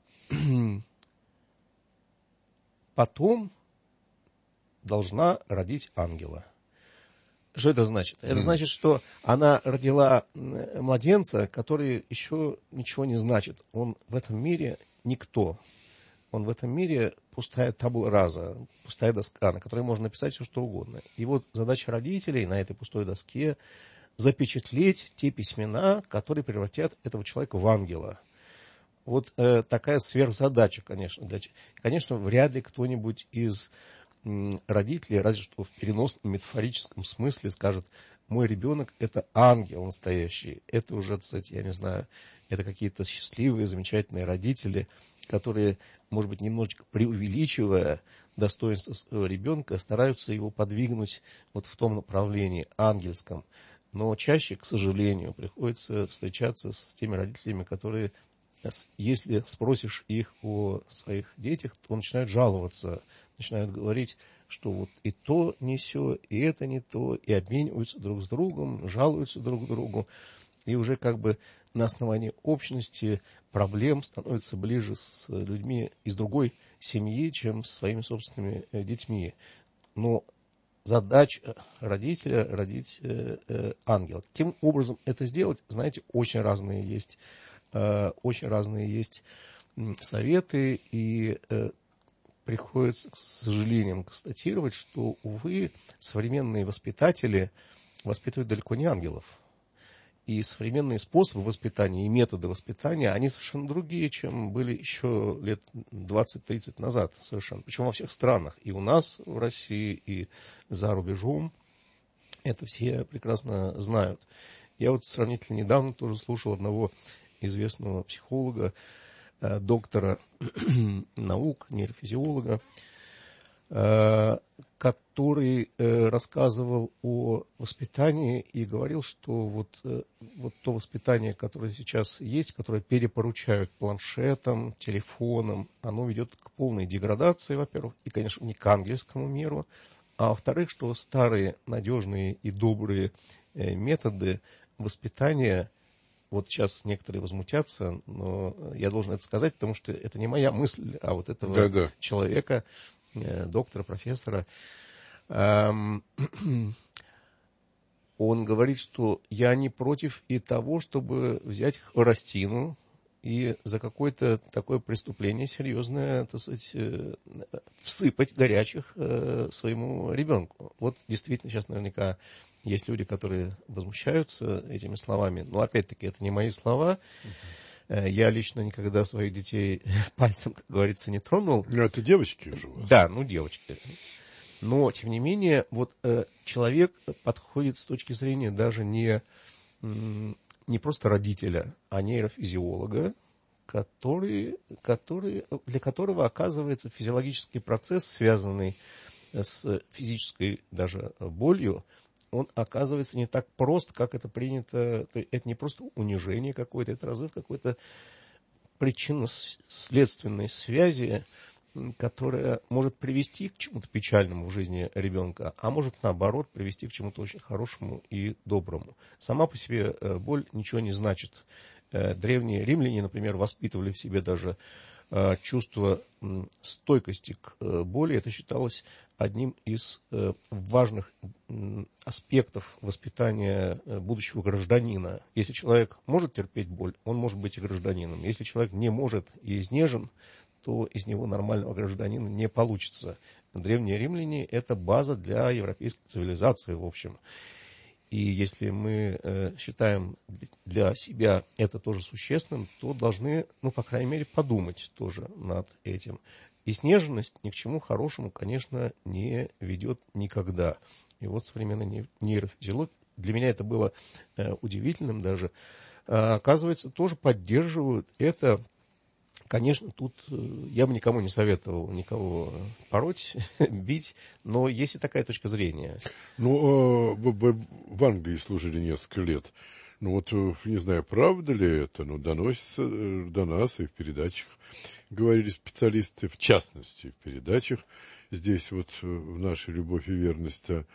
потом должна родить ангела. Что это значит? Это значит, что она родила младенца, который еще ничего не значит. Он в этом мире никто. Он в этом мире пустая табула раза, пустая доска, на которой можно написать все, что угодно. И вот задача родителей на этой пустой доске запечатлеть те письмена, которые превратят этого человека в ангела. Вот э, такая сверхзадача, конечно. Для... Конечно, вряд ли кто-нибудь из м, родителей, разве что в переносном метафорическом смысле, скажет: мой ребенок – это ангел настоящий. Это уже, кстати, я не знаю, это какие-то счастливые, замечательные родители, которые, может быть, немножечко преувеличивая достоинство своего ребенка, стараются его подвигнуть вот в том направлении ангельском. Но чаще, к сожалению, приходится встречаться с теми родителями, которые... Если спросишь их о своих детях, то начинают жаловаться, начинают говорить, что вот и то не сё, и это не то, и обмениваются друг с другом, жалуются друг другу. И уже как бы на основании общности проблем становятся ближе с людьми из другой семьи, чем с своими собственными детьми. Но задача родителя родить э, э, ангела. Каким образом это сделать, знаете, очень разные есть, э, очень разные есть советы, и э, приходится, к сожалению, констатировать, что, увы, современные воспитатели воспитывают далеко не ангелов. И современные способы воспитания и методы воспитания, они совершенно другие, чем были еще лет двадцать-тридцать назад совершенно. Причем во всех странах. И у нас в России, и за рубежом. Это все прекрасно знают. Я вот сравнительно недавно тоже слушал одного известного психолога, э, доктора наук, нейрофизиолога, э, который э, рассказывал о воспитании и говорил, что вот, э, вот то воспитание, которое сейчас есть, которое перепоручают планшетам, телефонам, оно ведет к полной деградации, во-первых, и, конечно, не к ангельскому миру, а во-вторых, что старые, надежные и добрые э, методы воспитания, вот сейчас некоторые возмутятся, но я должен это сказать, потому что это не моя мысль, а вот этого Да-да. человека, доктора, профессора, он говорит, что я не против и того, чтобы взять хворостину и за какое-то такое преступление серьезное, так сказать, всыпать горячих своему ребенку. Вот действительно сейчас наверняка есть люди, которые возмущаются этими словами, но опять-таки это не мои слова. Я лично никогда своих детей пальцем, как говорится, не тронул. Ну, это девочки же у вас. Да, ну, девочки. Но, тем не менее, вот э, человек подходит с точки зрения даже не, не просто родителя, а нейрофизиолога, который, который, для которого оказывается физиологический процесс, связанный с физической даже болью, он оказывается не так прост, как это принято. Это не просто унижение какое-то, это разрыв какой-то причинно-следственной связи, которая может привести к чему-то печальному в жизни ребенка, а может, наоборот, привести к чему-то очень хорошему и доброму. Сама по себе боль ничего не значит. Древние римляне, например, воспитывали в себе даже чувство стойкости к боли. Это считалось одним из важных аспектов воспитания будущего гражданина. Если человек может терпеть боль, он может быть и гражданином. Если человек не может и изнежен, то из него нормального гражданина не получится. Древние римляне – это база для европейской цивилизации, в общем. И если мы э, считаем для себя это тоже существенным, то должны, ну, по крайней мере, подумать тоже над этим. И снежность ни к чему хорошему, конечно, не ведет никогда. И вот современный нейрофизиолог, для меня это было э, удивительным даже, э, оказывается, тоже поддерживают это. Конечно, тут я бы никому не советовал никого пороть, бить, но есть и такая точка зрения. Ну, вы в Англии служили несколько лет. Ну вот, не знаю, правда ли это, но доносится до нас и в передачах говорили специалисты, в частности, в передачах, здесь вот в нашей «Любовь и верность», что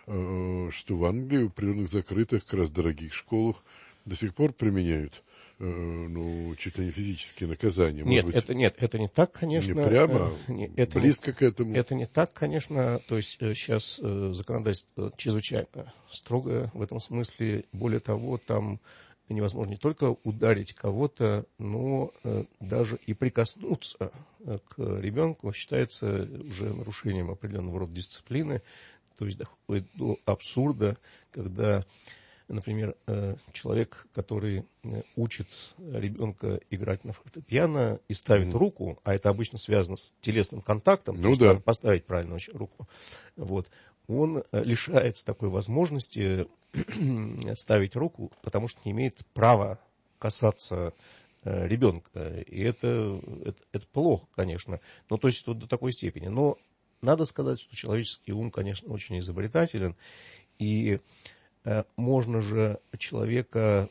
в Англии в определенных закрытых, как раз дорогих школах до сих пор применяют ну, чуть ли не физические наказания. Нет, быть, это, нет, это не так, конечно. Не прямо, э, это близко не, к этому. Это не так, конечно. То есть э, сейчас э, законодательство чрезвычайно строгое в этом смысле. Более того, там невозможно не только ударить кого-то, но э, даже и прикоснуться э, к ребенку считается уже нарушением определенного рода дисциплины. То есть доходит до абсурда, когда, например, человек, который учит ребенка играть на фортепиано и ставит mm. руку, а это обычно связано с телесным контактом, ну, да. Надо поставить правильно очень руку, вот, он лишается такой возможности ставить руку, потому что не имеет права касаться ребенка. И это, это, это плохо, конечно, но то есть вот до такой степени. Но надо сказать, что человеческий ум, конечно, очень изобретателен, и можно же человека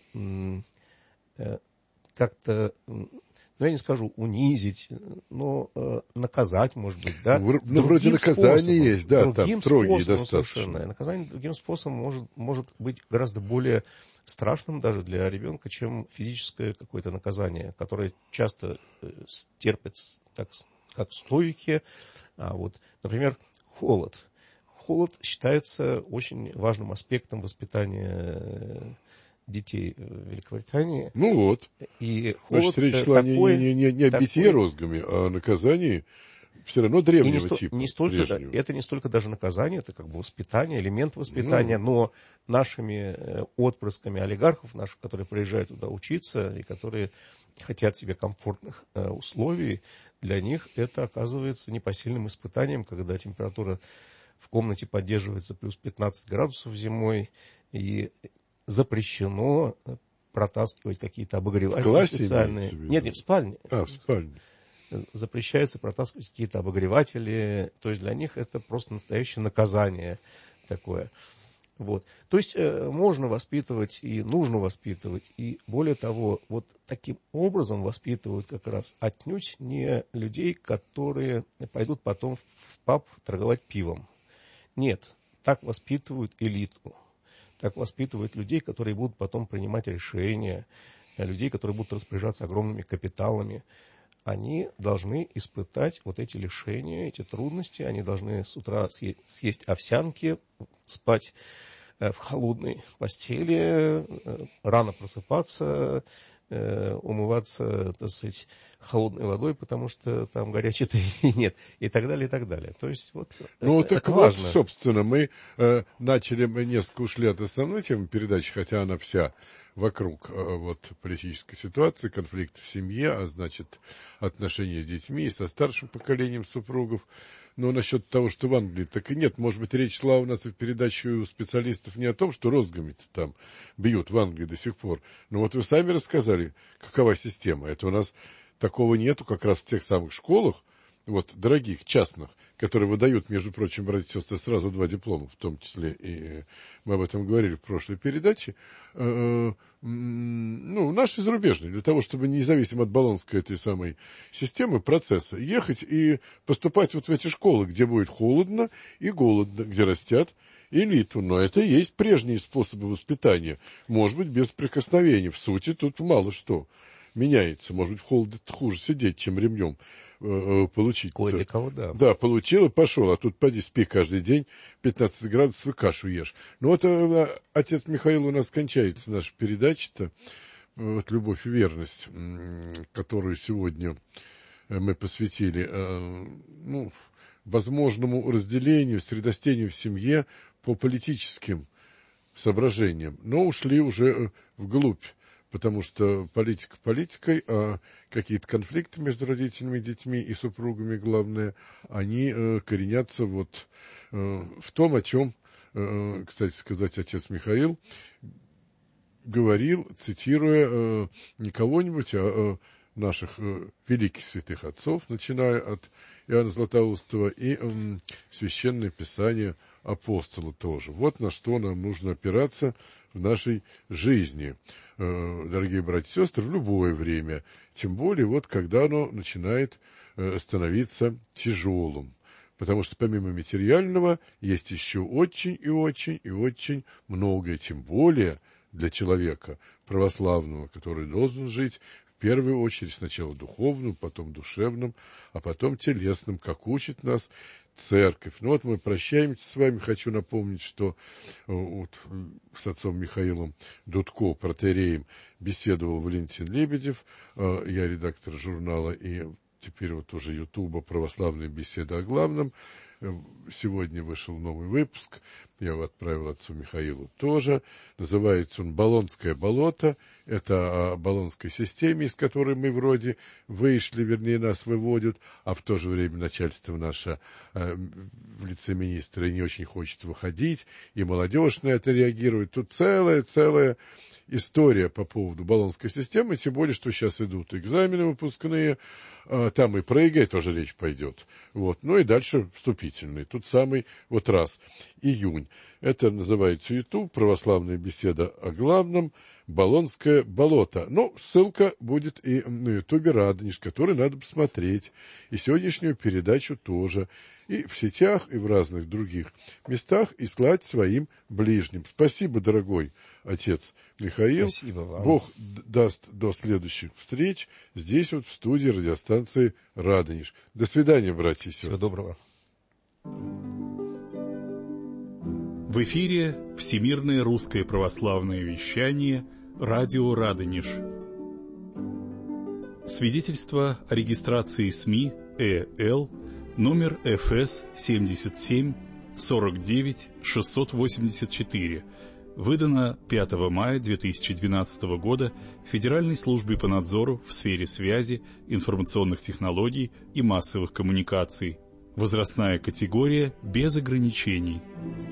как-то, ну, я не скажу унизить, но наказать, может быть, да? Ну, ну вроде наказание способом, есть, да, там строгие достаточно. Совершенно. Наказание другим способом может, может быть гораздо более страшным даже для ребенка, чем физическое какое-то наказание, которое часто терпят так, как стойки. А вот, например, холод. холод считается очень важным аспектом воспитания детей в Великобритании. Ну вот. И холод Значит, речь шла такой, не, не, не, не о битье розгами, а о наказании все равно древнего не сто, типа. Не столько, это не столько даже наказание, это как бы воспитание, элемент воспитания, ну, но нашими отпрысками олигархов, наших, которые приезжают туда учиться и которые хотят себе комфортных э, условий, для них это оказывается непосильным испытанием, когда температура в комнате поддерживается плюс пятнадцать градусов зимой, и запрещено протаскивать какие-то обогреватели специальные. Нет, нет, в спальне. А, в спальне. Запрещается протаскивать какие-то обогреватели. То есть для них это просто настоящее наказание такое. Вот. То есть э, можно воспитывать и нужно воспитывать. И более того, вот таким образом воспитывают как раз отнюдь не людей, которые пойдут потом в паб торговать пивом. Нет, так воспитывают элиту. Так воспитывают людей, которые будут потом принимать решения, людей, которые будут распоряжаться огромными капиталами. Они должны испытать вот эти лишения, эти трудности. Они должны с утра съесть, съесть овсянки, спать в холодной постели, рано просыпаться, умываться, так сказать, холодной водой, потому что там горячей-то и нет, и так далее, и так далее. То есть вот ну, это, так это вот, важно. собственно, мы э, начали, мы несколько ушли от основной темы передачи, хотя она вся вокруг э, вот, политической ситуации, конфликта в семье, а значит, отношения с детьми и со старшим поколением супругов. Но насчет того, что в Англии, так и нет. Может быть, речь шла у нас и в передаче у специалистов не о том, что розгами-то там бьют в Англии до сих пор. Но вот вы сами рассказали, какова система. Это у нас такого нету как раз в тех самых школах, вот, дорогих, частных, которые выдают, между прочим, братья и сестры, сразу два диплома, в том числе, и мы об этом говорили в прошлой передаче, э, ну, наши зарубежные, для того, чтобы независимо от болонской этой самой системы, процесса, ехать и поступать вот в эти школы, где будет холодно и голодно, где растят элиту. Но это и есть прежние способы воспитания, может быть, без прикосновений. В сути, тут мало что меняется. Может быть, в холоде хуже сидеть, чем ремнем э, получить. Кое для кого, да. Да, получил и пошел, а тут поди спи каждый день, пятнадцать градусов и кашу ешь. Ну вот э, отец Михаил у нас кончается наша передача-то, вот «Любовь и верность», которую сегодня мы посвятили э, ну, возможному разделению, средостению в семье по политическим соображениям, но ушли уже вглубь. Потому что политика политикой, а какие-то конфликты между родителями, детьми и супругами, главное, они э, коренятся вот э, в том, о чем, э, кстати сказать, отец Михаил говорил, цитируя э, не кого-нибудь, а э, наших э, великих святых отцов, начиная от Иоанна Златоустова и э, Священное Писание апостола тоже. Вот на что нам нужно опираться в нашей жизни, дорогие братья и сестры, в любое время. Тем более, вот когда оно начинает становиться тяжелым. Потому что помимо материального есть еще очень и очень и очень многое. Тем более для человека православного, который должен жить в первую очередь сначала духовным, потом душевным, а потом телесным, как учит нас церковь. Ну вот мы прощаемся с вами. Хочу напомнить, что вот с отцом Михаилом Дудко, протоиереем, беседовал Валентин Лебедев. Я редактор журнала и теперь вот уже Ютуба «Православная беседа о главном». Сегодня вышел новый выпуск, я его отправил отцу Михаилу тоже. Называется он «Болонское болото». Это о болонской системе, из которой мы вроде вышли, вернее, нас выводят, а в то же время начальство наше э, в лице министра не очень хочет выходить, и молодежь на это реагирует. Тут целая-целая история по поводу болонской системы, тем более, что сейчас идут экзамены выпускные, э, там и про ЕГЭ тоже речь пойдет. Вот. Ну и дальше вступительный. Тут самый вот раз, июнь. Это называется YouTube, «Православная беседа о главном», «Болонское болото». Ну, ссылка будет и на ютубе «Радонеж», который надо посмотреть. И сегодняшнюю передачу тоже. И в сетях, и в разных других местах, и слать своим ближним. Спасибо, дорогой отец Михаил. Спасибо вам. Бог даст до следующих встреч здесь вот в студии радиостанции «Радонеж». До свидания, братья и сестры. Всего доброго. В эфире Всемирное русское православное вещание, радио «Радонеж». Свидетельство о регистрации СМИ ЭЛ, номер эф эс семьдесят семь сорок девять шестьсот восемьдесят четыре, выдано пятого мая две тысячи двенадцатого года Федеральной службой по надзору в сфере связи, информационных технологий и массовых коммуникаций. Возрастная категория без ограничений.